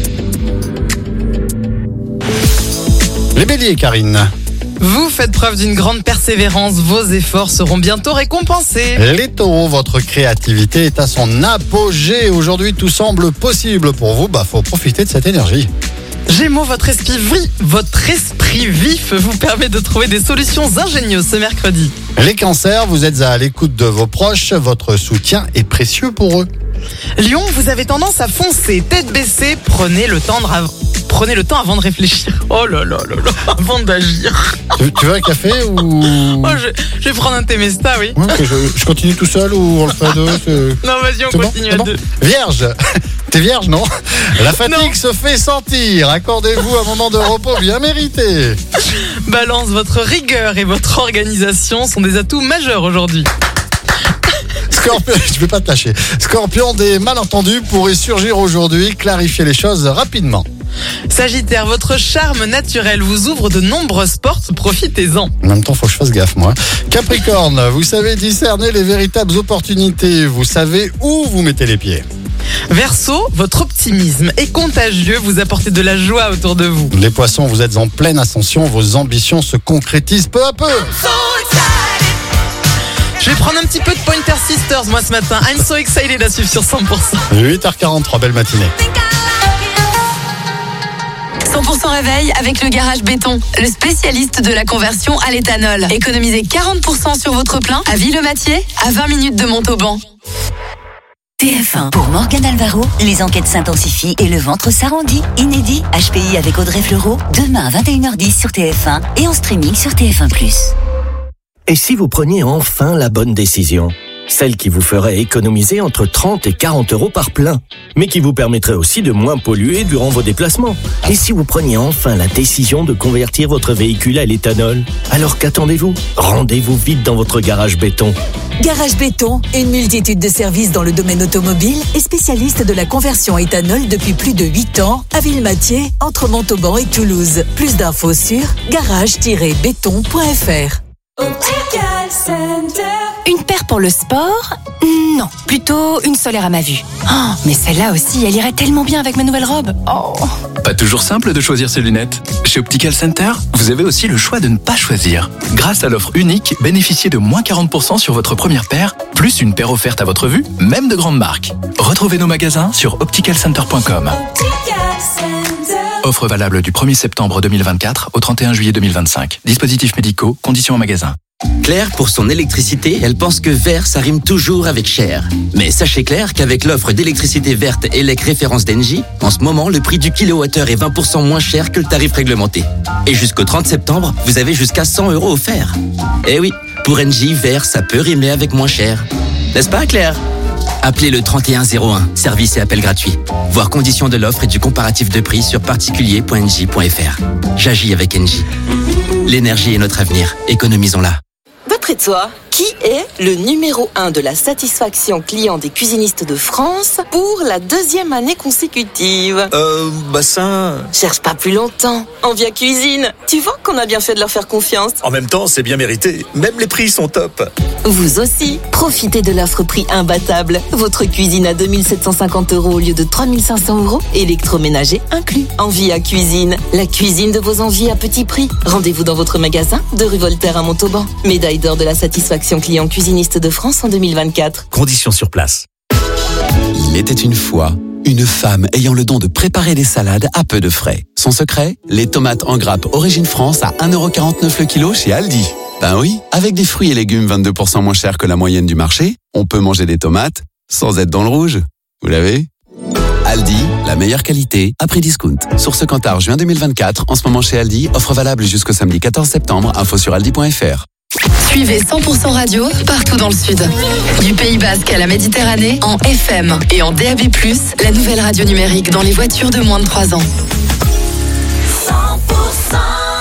Les béliers, Karine. Vous faites preuve d'une grande persévérance, vos efforts seront bientôt récompensés. Les taureaux, votre créativité est à son apogée. Aujourd'hui, tout semble possible pour vous. Faut profiter de cette énergie. Gémeaux, votre esprit vif vous permet de trouver des solutions ingénieuses ce mercredi. Les cancers, vous êtes à l'écoute de vos proches. Votre soutien est précieux pour eux. Lion, vous avez tendance à foncer, tête baissée, prenez le temps avant de réfléchir. Oh là là là là, avant d'agir. Tu veux un café ou... Je vais prendre un Temesta, oui. Ouais, je continue tout seul ou on le fait à deux? Non, vas-y, on continue à deux. Vierge, t'es vierge, non? La fatigue se fait sentir. Accordez-vous un moment de repos bien mérité. Balance, votre rigueur et votre organisation sont des atouts majeurs aujourd'hui. Scorpion, je vais pas te lâcher. Scorpion, des malentendus pourraient surgir aujourd'hui. Clarifiez les choses rapidement. Sagittaire, votre charme naturel vous ouvre de nombreuses portes, profitez-en. En même temps, faut que je fasse gaffe, moi. Capricorne, vous savez discerner les véritables opportunités. Vous savez où vous mettez les pieds. Verseau, votre optimisme est contagieux, vous apportez de la joie autour de vous. Les poissons, vous êtes en pleine ascension, vos ambitions se concrétisent peu à peu. Je vais prendre un petit peu de Pointer Sisters, moi, ce matin. I'm so excited à suivre sur 100%. 8h43, belle matinée. 100% réveil avec le garage béton, le spécialiste de la conversion à l'éthanol. Économisez 40% sur votre plein à Ville-Mathieu, à 20 minutes de Montauban. TF1. Pour Morgane Alvaro, les enquêtes s'intensifient et le ventre s'arrondit. Inédit, HPI avec Audrey Fleurot, demain à 21h10 sur TF1 et en streaming sur TF1+. Et si vous preniez enfin la bonne décision? Celle qui vous ferait économiser entre 30 et 40 euros par plein, mais qui vous permettrait aussi de moins polluer durant vos déplacements. Et si vous preniez enfin la décision de convertir votre véhicule à l'éthanol? Alors qu'attendez-vous? Rendez-vous vite dans votre garage béton. Garage béton, une multitude de services dans le domaine automobile et spécialiste de la conversion éthanol depuis plus de 8 ans à Ville-Mathieu, entre Montauban et Toulouse. Plus d'infos sur garage-béton.fr. Optical Center. Une paire pour le sport? Non, plutôt une solaire à ma vue. Oh, mais celle-là aussi, elle irait tellement bien avec ma nouvelle robe. Oh. Pas toujours simple de choisir ses lunettes. Chez Optical Center, vous avez aussi le choix de ne pas choisir. Grâce à l'offre unique, bénéficiez de moins 40% sur votre première paire, plus une paire offerte à votre vue, même de grandes marques. Retrouvez nos magasins sur opticalcenter.com. Offre valable du 1er septembre 2024 au 31 juillet 2025. Dispositifs médicaux, conditions en magasin. Claire, pour son électricité, elle pense que vert, ça rime toujours avec cher. Mais sachez Claire qu'avec l'offre d'électricité verte ELEC référence d'Engie, en ce moment, le prix du kilowattheure est 20% moins cher que le tarif réglementé. Et jusqu'au 30 septembre, vous avez jusqu'à 100 € offerts. Eh oui, pour Engie, vert, ça peut rimer avec moins cher. N'est-ce pas, Claire? Appelez le 3101, service et appel gratuit. Voir conditions de l'offre et du comparatif de prix sur particulier.engie.fr. J'agis avec Engie. L'énergie est notre avenir, économisons-la. Va près de toi. Qui est le numéro 1 de la satisfaction client des cuisinistes de France pour la 2e année consécutive? Ça... Cherche pas plus longtemps. Envia Cuisine. Tu vois qu'on a bien fait de leur faire confiance. En même temps, c'est bien mérité. Même les prix sont top. Vous aussi, profitez de l'offre prix imbattable. Votre cuisine à 2 750 € au lieu de 3 500 €. Électroménager inclus. Envia Cuisine. La cuisine de vos envies à petit prix. Rendez-vous dans votre magasin de rue Voltaire à Montauban. Médaille d'or de la satisfaction client cuisiniste de France en 2024. Conditions sur place. Il était une fois une femme ayant le don de préparer des salades à peu de frais. Son secret, les tomates en grappe Origine France à 1,49 € le kilo chez Aldi. Ben oui, avec des fruits et légumes 22% moins chers que la moyenne du marché, on peut manger des tomates sans être dans le rouge. Vous l'avez ? Aldi, la meilleure qualité à prix discount. Source Cantar, juin 2024. En ce moment chez Aldi, offre valable jusqu'au samedi 14 septembre. Info sur aldi.fr. Suivez 100% Radio partout dans le Sud. Du Pays Basque à la Méditerranée, en FM et en DAB+, la nouvelle radio numérique dans les voitures de moins de 3 ans. 100%.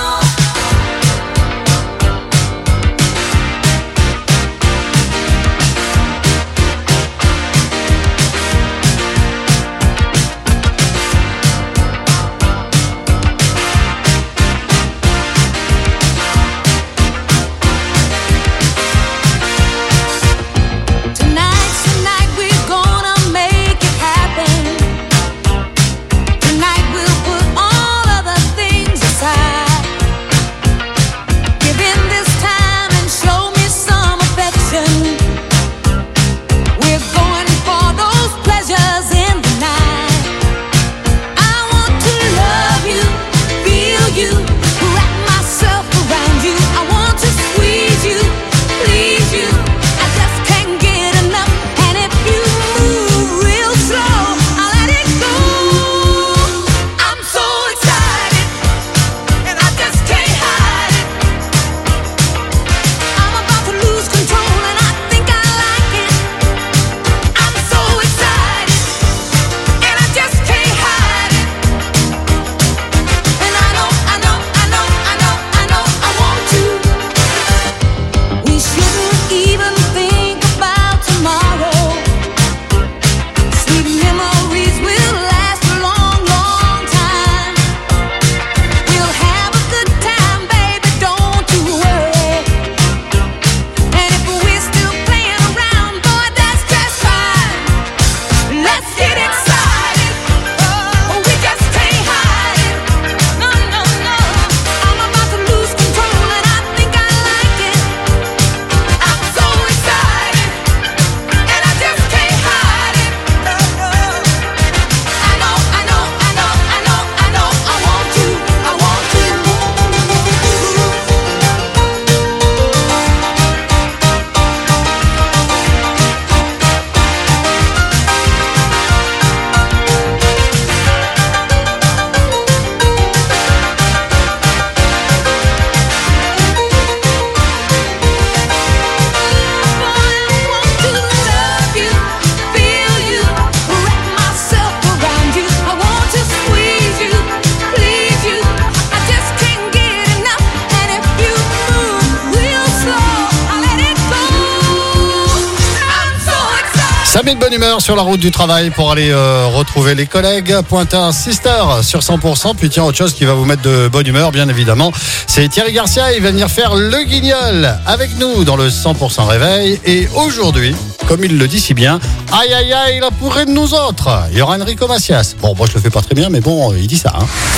Ça met de bonne humeur sur la route du travail pour aller retrouver les collègues. Pointin Sister sur 100%. Puis tiens, autre chose qui va vous mettre de bonne humeur, bien évidemment, c'est Thierry Garcia. Il va venir faire le guignol avec nous dans le 100% réveil. Et aujourd'hui, comme il le dit si bien, aïe aïe aïe, la pourrait de nous autres. Il y aura Enrico Macias. Bon, moi je le fais pas très bien, mais bon, il dit ça.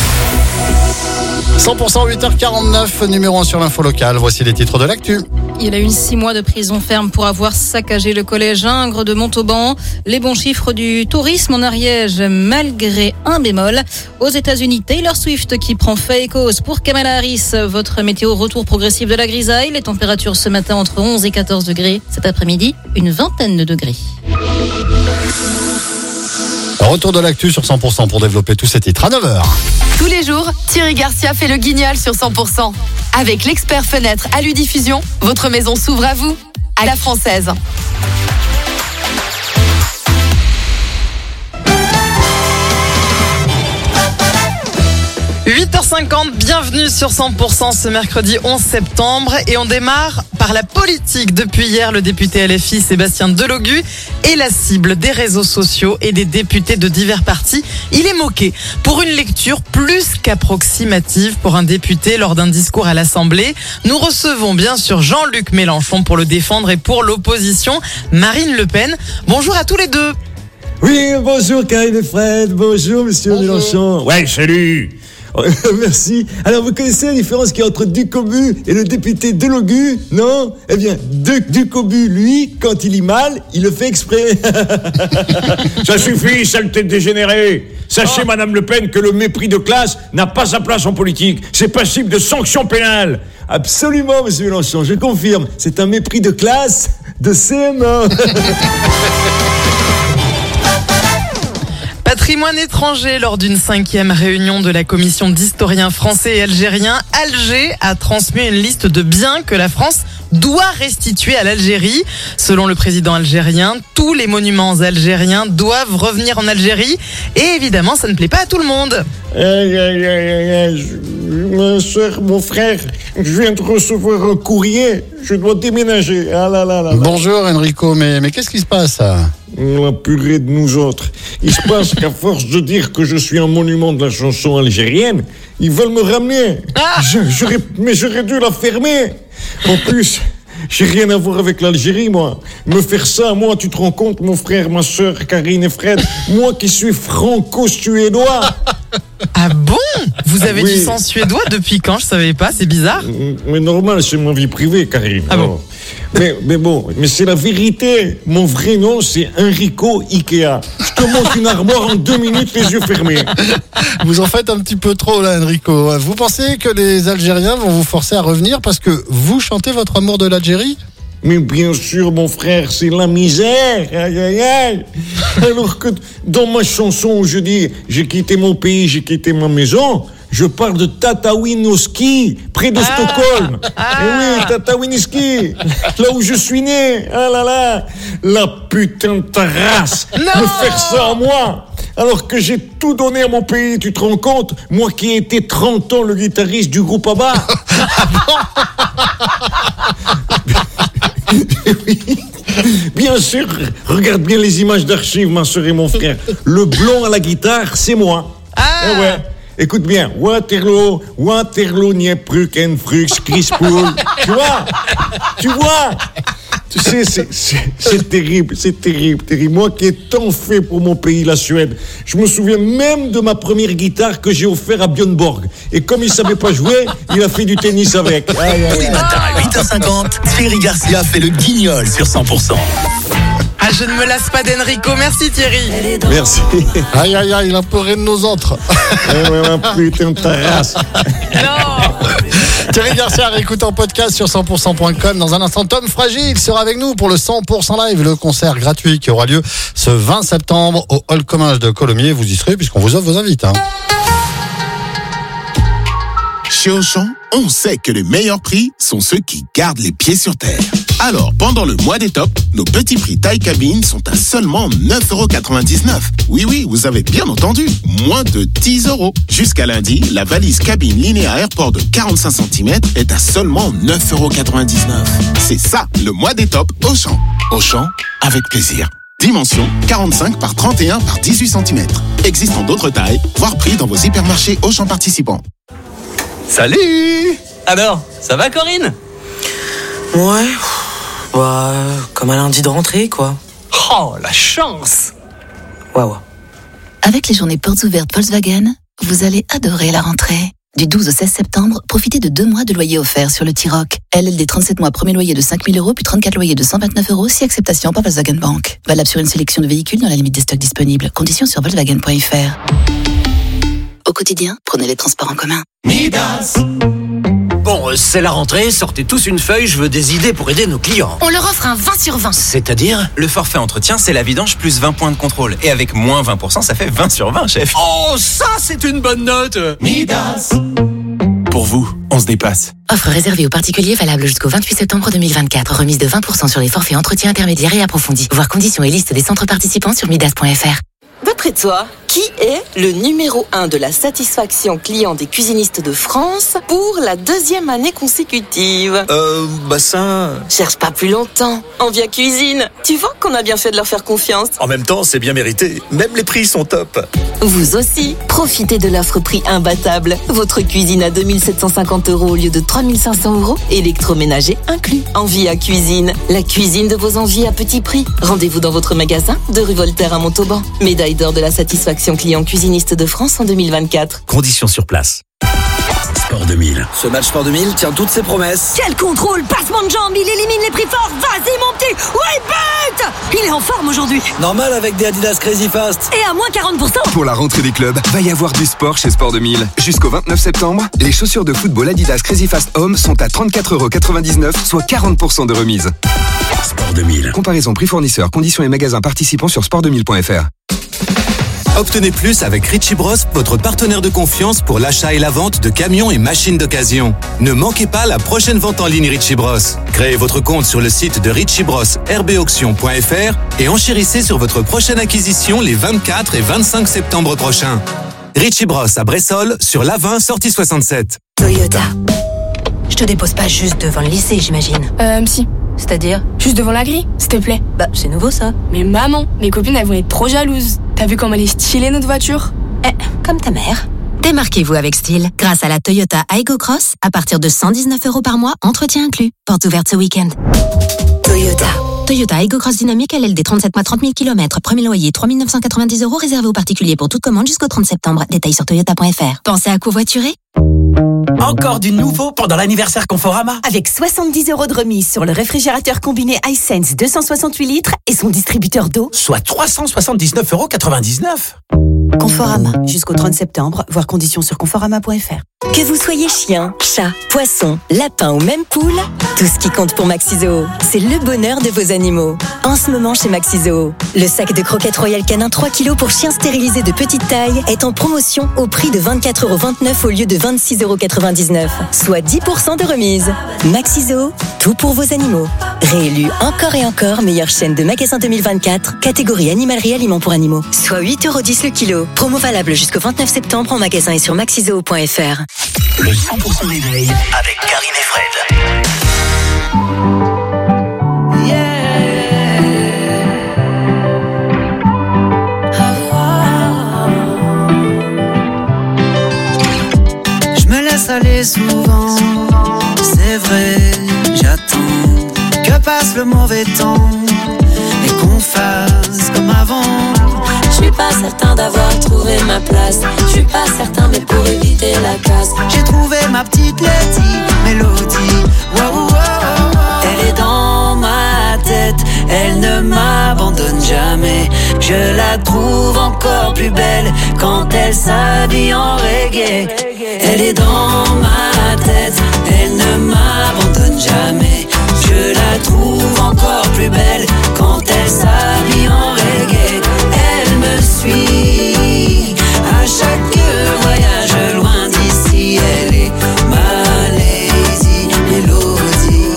100% 8h49, numéro 1 sur l'info locale. Voici les titres de l'actu. Il a eu 6 mois de prison ferme pour avoir saccagé le collège Ingres de Montauban. Les bons chiffres du tourisme en Ariège, malgré un bémol. Aux États-Unis, Taylor Swift qui prend fait et cause pour Kamala Harris. Votre météo, retour progressif de la grisaille. Les températures ce matin entre 11 et 14 degrés. Cet après-midi, une vingtaine de degrés. Retour de l'actu sur 100% pour développer tous ces titres à 9h. Tous les jours, Thierry Garcia fait le guignol sur 100%. Avec l'expert fenêtre Aludiffusion, votre maison s'ouvre à vous, à la française. 8h50, bienvenue sur 100% ce mercredi 11 septembre et on démarre par la politique. Depuis hier, le député LFI Sébastien Delogu est la cible des réseaux sociaux et des députés de divers partis. Il est moqué pour une lecture plus qu'approximative pour un député lors d'un discours à l'Assemblée. Nous recevons bien sûr Jean-Luc Mélenchon pour le défendre et pour l'opposition, Marine Le Pen. Bonjour à tous les deux. Oui, bonjour Karine et Fred, bonjour Monsieur Mélenchon. Ouais, salut. Merci. Alors, vous connaissez la différence qu'il y a entre Ducobu et le député Delogu, non? Eh bien, Ducobu, lui, quand il lit mal, il le fait exprès. Ça suffit, saleté de dégénéré. Sachez, Madame Le Pen, que le mépris de classe n'a pas sa place en politique. C'est passible de sanctions pénales. Absolument, Monsieur Mélenchon, je confirme. C'est un mépris de classe de CM1. Patrimoine étranger lors d'une 5e réunion de la commission d'historiens français et algériens. Alger a transmis une liste de biens que la France doit restituer à l'Algérie. Selon le président algérien, tous les monuments algériens doivent revenir en Algérie. Et évidemment, ça ne plaît pas à tout le monde. Ma soeur, mon frère, je viens de recevoir un courrier. Je dois déménager. Ah là là là. Bonjour Enrico, mais qu'est-ce qui se passe? La purée de nous autres. Il se passe qu'à force de dire que je suis un monument de la chanson algérienne, ils veulent me ramener. Mais j'aurais dû la fermer. En plus, j'ai rien à voir avec l'Algérie, moi. Me faire ça, moi, tu te rends compte, mon frère, ma soeur, Karine et Fred, moi qui suis franco-suédois. Ah bon? Vous avez du sang suédois depuis quand? Je savais pas, c'est bizarre. Mais normal, c'est ma vie privée, Karine. Ah bon? Mais c'est la vérité. Mon vrai nom, c'est Enrico Ikea. Je te montre une armoire en 2 minutes, les yeux fermés. Vous en faites un petit peu trop, là, Enrico. Vous pensez que les Algériens vont vous forcer à revenir parce que vous chantez votre amour de l'Algérie? Mais bien sûr, mon frère, c'est la misère. Aïe, aïe, aïe. Alors que dans ma chanson où je dis « J'ai quitté mon pays, j'ai quitté ma maison », je parle de Tatawinoski, près de Stockholm. Eh oui, Tatawinoski, là où je suis né. Ah là là, la putain de ta race. Me faire ça à moi, alors que j'ai tout donné à mon pays, tu te rends compte? Moi qui ai été 30 ans le guitariste du groupe ABBA. Oui. Bien sûr, regarde bien les images d'archives, ma soeur et mon frère. Le blond à la guitare, c'est moi. Eh ouais. Écoute bien, Waterloo, Niebrücken, Frux, Crispool. Tu vois? Tu sais, c'est terrible. Moi qui ai tant fait pour mon pays, la Suède. Je me souviens même de ma première guitare que j'ai offert à Björn Borg. Et comme il savait pas jouer, il a fait du tennis avec. Tous les matins à 8h50, Thierry Garcia fait le guignol sur 100%. Ah, je ne me lasse pas d'Enrico. Merci Thierry. Merci. Aïe, aïe, aïe, il a pleuré de nos autres. Putain de ta race. Thierry Garcia, réécoute en podcast sur 100%.com. Dans un instant, Tom Fragile sera avec nous pour le 100% live, le concert gratuit qui aura lieu ce 20 septembre au Hall Comminges de Colomiers. Vous y serez puisqu'on vous offre vos invités. Chez Auchan, on sait que les meilleurs prix sont ceux qui gardent les pieds sur terre. Alors, pendant le mois des tops, nos petits prix taille cabine sont à seulement 9,99 €. Oui, vous avez bien entendu, moins de 10 €. Jusqu'à lundi, la valise cabine Linéa Airport de 45 cm est à seulement 9,99 €. C'est ça, le mois des tops Auchan. Auchan, avec plaisir. Dimension 45 par 31 par 18 cm. Existant d'autres tailles, voire prix dans vos hypermarchés Auchan participants. Salut! Alors, ça va Corinne? Ouais, comme un lundi de rentrée, quoi. Oh, la chance! Ouais. Avec les journées portes ouvertes Volkswagen, vous allez adorer la rentrée. Du 12 au 16 septembre, profitez de 2 mois de loyer offert sur le T-Roc. LLD 37 mois, premier loyer de 5 000 €, puis 34 loyers de 129 €, si acceptation par Volkswagen Bank. Valable sur une sélection de véhicules dans la limite des stocks disponibles. Conditions sur Volkswagen.fr. Au quotidien, prenez les transports en commun. Midas! Bon, c'est la rentrée, sortez tous une feuille, je veux des idées pour aider nos clients. On leur offre un 20 sur 20. C'est-à-dire? Le forfait entretien, c'est la vidange plus 20 points de contrôle. Et avec moins 20%, ça fait 20 sur 20, chef. Oh, ça, c'est une bonne note! Midas! Pour vous, on se dépasse. Offre réservée aux particuliers valable jusqu'au 28 septembre 2024. Remise de 20% sur les forfaits entretien intermédiaires et approfondis. Voir conditions et liste des centres participants sur midas.fr. D'après toi, Qui est le numéro 1 de la satisfaction client des cuisinistes de France pour la 2e année consécutive? Ça... Cherche pas plus longtemps. Envia Cuisine. Tu vois qu'on a bien fait de leur faire confiance. En même temps, c'est bien mérité. Même les prix sont top. Vous aussi, profitez de l'offre prix imbattable. Votre cuisine à 2750 € au lieu de 3500 €, électroménager inclus. Envia Cuisine, la cuisine de vos envies à petit prix. Rendez-vous dans votre magasin de rue Voltaire à Montauban. Médaille d'or de la satisfaction client cuisiniste de France en 2024. Conditions sur place. Sport 2000. Ce match Sport 2000 tient toutes ses promesses. Quel contrôle, passement de jambes, il élimine les prix forts. Vas-y mon petit, ouais but. Il est en forme aujourd'hui. Normal avec des Adidas Crazy Fast. Et à moins 40%. Pour la rentrée des clubs, va y avoir du sport chez Sport 2000. Jusqu'au 29 septembre, les chaussures de football Adidas Crazy Fast Home sont à 34,99 €, soit 40% de remise. Sport 2000. Comparaison prix fournisseur, conditions et magasins participants sur sport2000.fr. Obtenez plus avec Richie Bros, votre partenaire de confiance pour l'achat et la vente de camions et machines d'occasion. Ne manquez pas la prochaine vente en ligne Richie Bros. Créez votre compte sur le site de Richie Bros, rbauction.fr et enchérissez sur votre prochaine acquisition les 24 et 25 septembre prochains. Richie Bros à Bressol, sur l'A20, sortie 67. Toyota. Je te dépose pas juste devant le lycée, j'imagine. Si. C'est-à-dire? Juste devant la grille, s'il te plaît. Bah, c'est nouveau ça. Mais maman, mes copines, elles vont être trop jalouses. T'as vu comme elle est stylée, notre voiture? Comme ta mère. Démarquez-vous avec style grâce à la Toyota Aygo Cross à partir de 119 € par mois, entretien inclus. Porte ouverte ce week-end. Toyota. Toyota Aygo Cross Dynamique LLD 37 mois 30 000 km. Premier loyer 3 990 € réservé aux particuliers pour toute commande jusqu'au 30 septembre. Détails sur toyota.fr. Pensez à covoiturer? Encore du nouveau pendant l'anniversaire Conforama. Avec 70 € de remise sur le réfrigérateur combiné iSense 268 litres et son distributeur d'eau. Soit 379,99 €. Conforama, jusqu'au 30 septembre, voir conditions sur conforama.fr. Que vous soyez chien, chat, poisson, lapin ou même poule, tout ce qui compte pour Maxi-Zoo, c'est le bonheur de vos animaux. En ce moment chez Maxi-Zoo, le sac de croquettes Royal Canin 3 kg pour chiens stérilisés de petite taille est en promotion au prix de 24,29 € au lieu de 26,99 €, soit 10% de remise. Maxi-Zoo, tout pour vos animaux. Réélu encore et encore meilleure chaîne de magasins 2024, catégorie animalerie aliments pour animaux, soit 8,10 € le kilo. Promo valable jusqu'au 29 septembre en magasin et sur maxizoo.fr. Le 100% réveil avec Karine et Fred. Je me laisse aller souvent, c'est vrai, j'attends que passe le mauvais temps et qu'on fasse comme avant. Je suis pas certain d'avoir trouvé ma place. Je suis pas certain, mais pour éviter la casse, j'ai trouvé ma petite mélodie. Wow, wow, wow. Elle est dans ma tête, elle ne m'abandonne jamais. Je la trouve encore plus belle quand elle s'habille en reggae. Elle est dans ma tête, elle ne m'abandonne jamais. Je la trouve encore plus belle quand elle s'habille en reggae. Elle me suit à chaque voyage loin d'ici. Elle est ma lazy mélodie.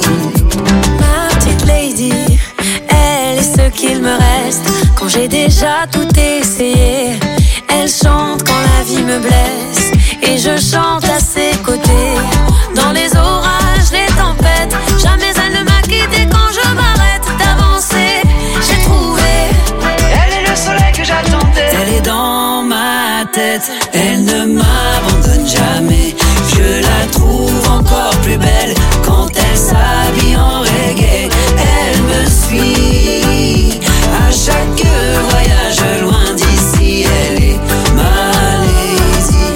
ma petite lady, elle est ce qu'il me reste quand j'ai déjà tout essayé. Elle chante quand la vie me blesse et je chante à ses côtés. Dans les orages, les tempêtes, jamais elle ne m'a quitté quand je m'arrête d'avancer. J'ai trouvé, elle est le soleil que j'attendais. Elle est dans ma tête, elle ne m'abandonne jamais. Je la trouve encore plus belle quand elle s'habille en reggae. Elle me suit à chaque voyage loin d'ici. Elle est ma lazy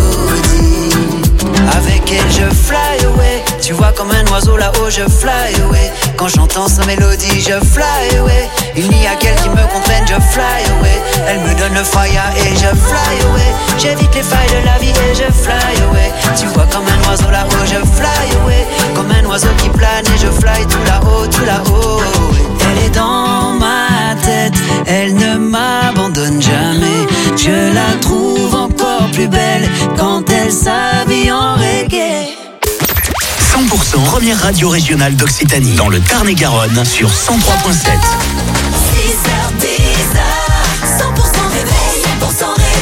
mélodie. Avec elle je fly away. Tu vois comme un oiseau là-haut je fly away. Quand j'entends sa mélodie je fly away. Il n'y a qu'elle qui me comprenne, je fly away. Elle me donne le fire et je fly away. J'évite les failles de la vie et je fly away. Tu vois comme un oiseau là-haut je fly away. Comme un oiseau qui plane et je fly tout là-haut, tout là-haut. Elle est dans ma tête, elle ne m'abandonne jamais. Je la trouve encore plus belle quand elle s'habille en reggae. 100% première radio régionale d'Occitanie dans le Tarn-et-Garonne sur 103.7. 6h10, 100% réveil, 100% réveil.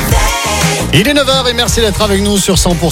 Il est 9h et merci d'être avec nous sur 100%.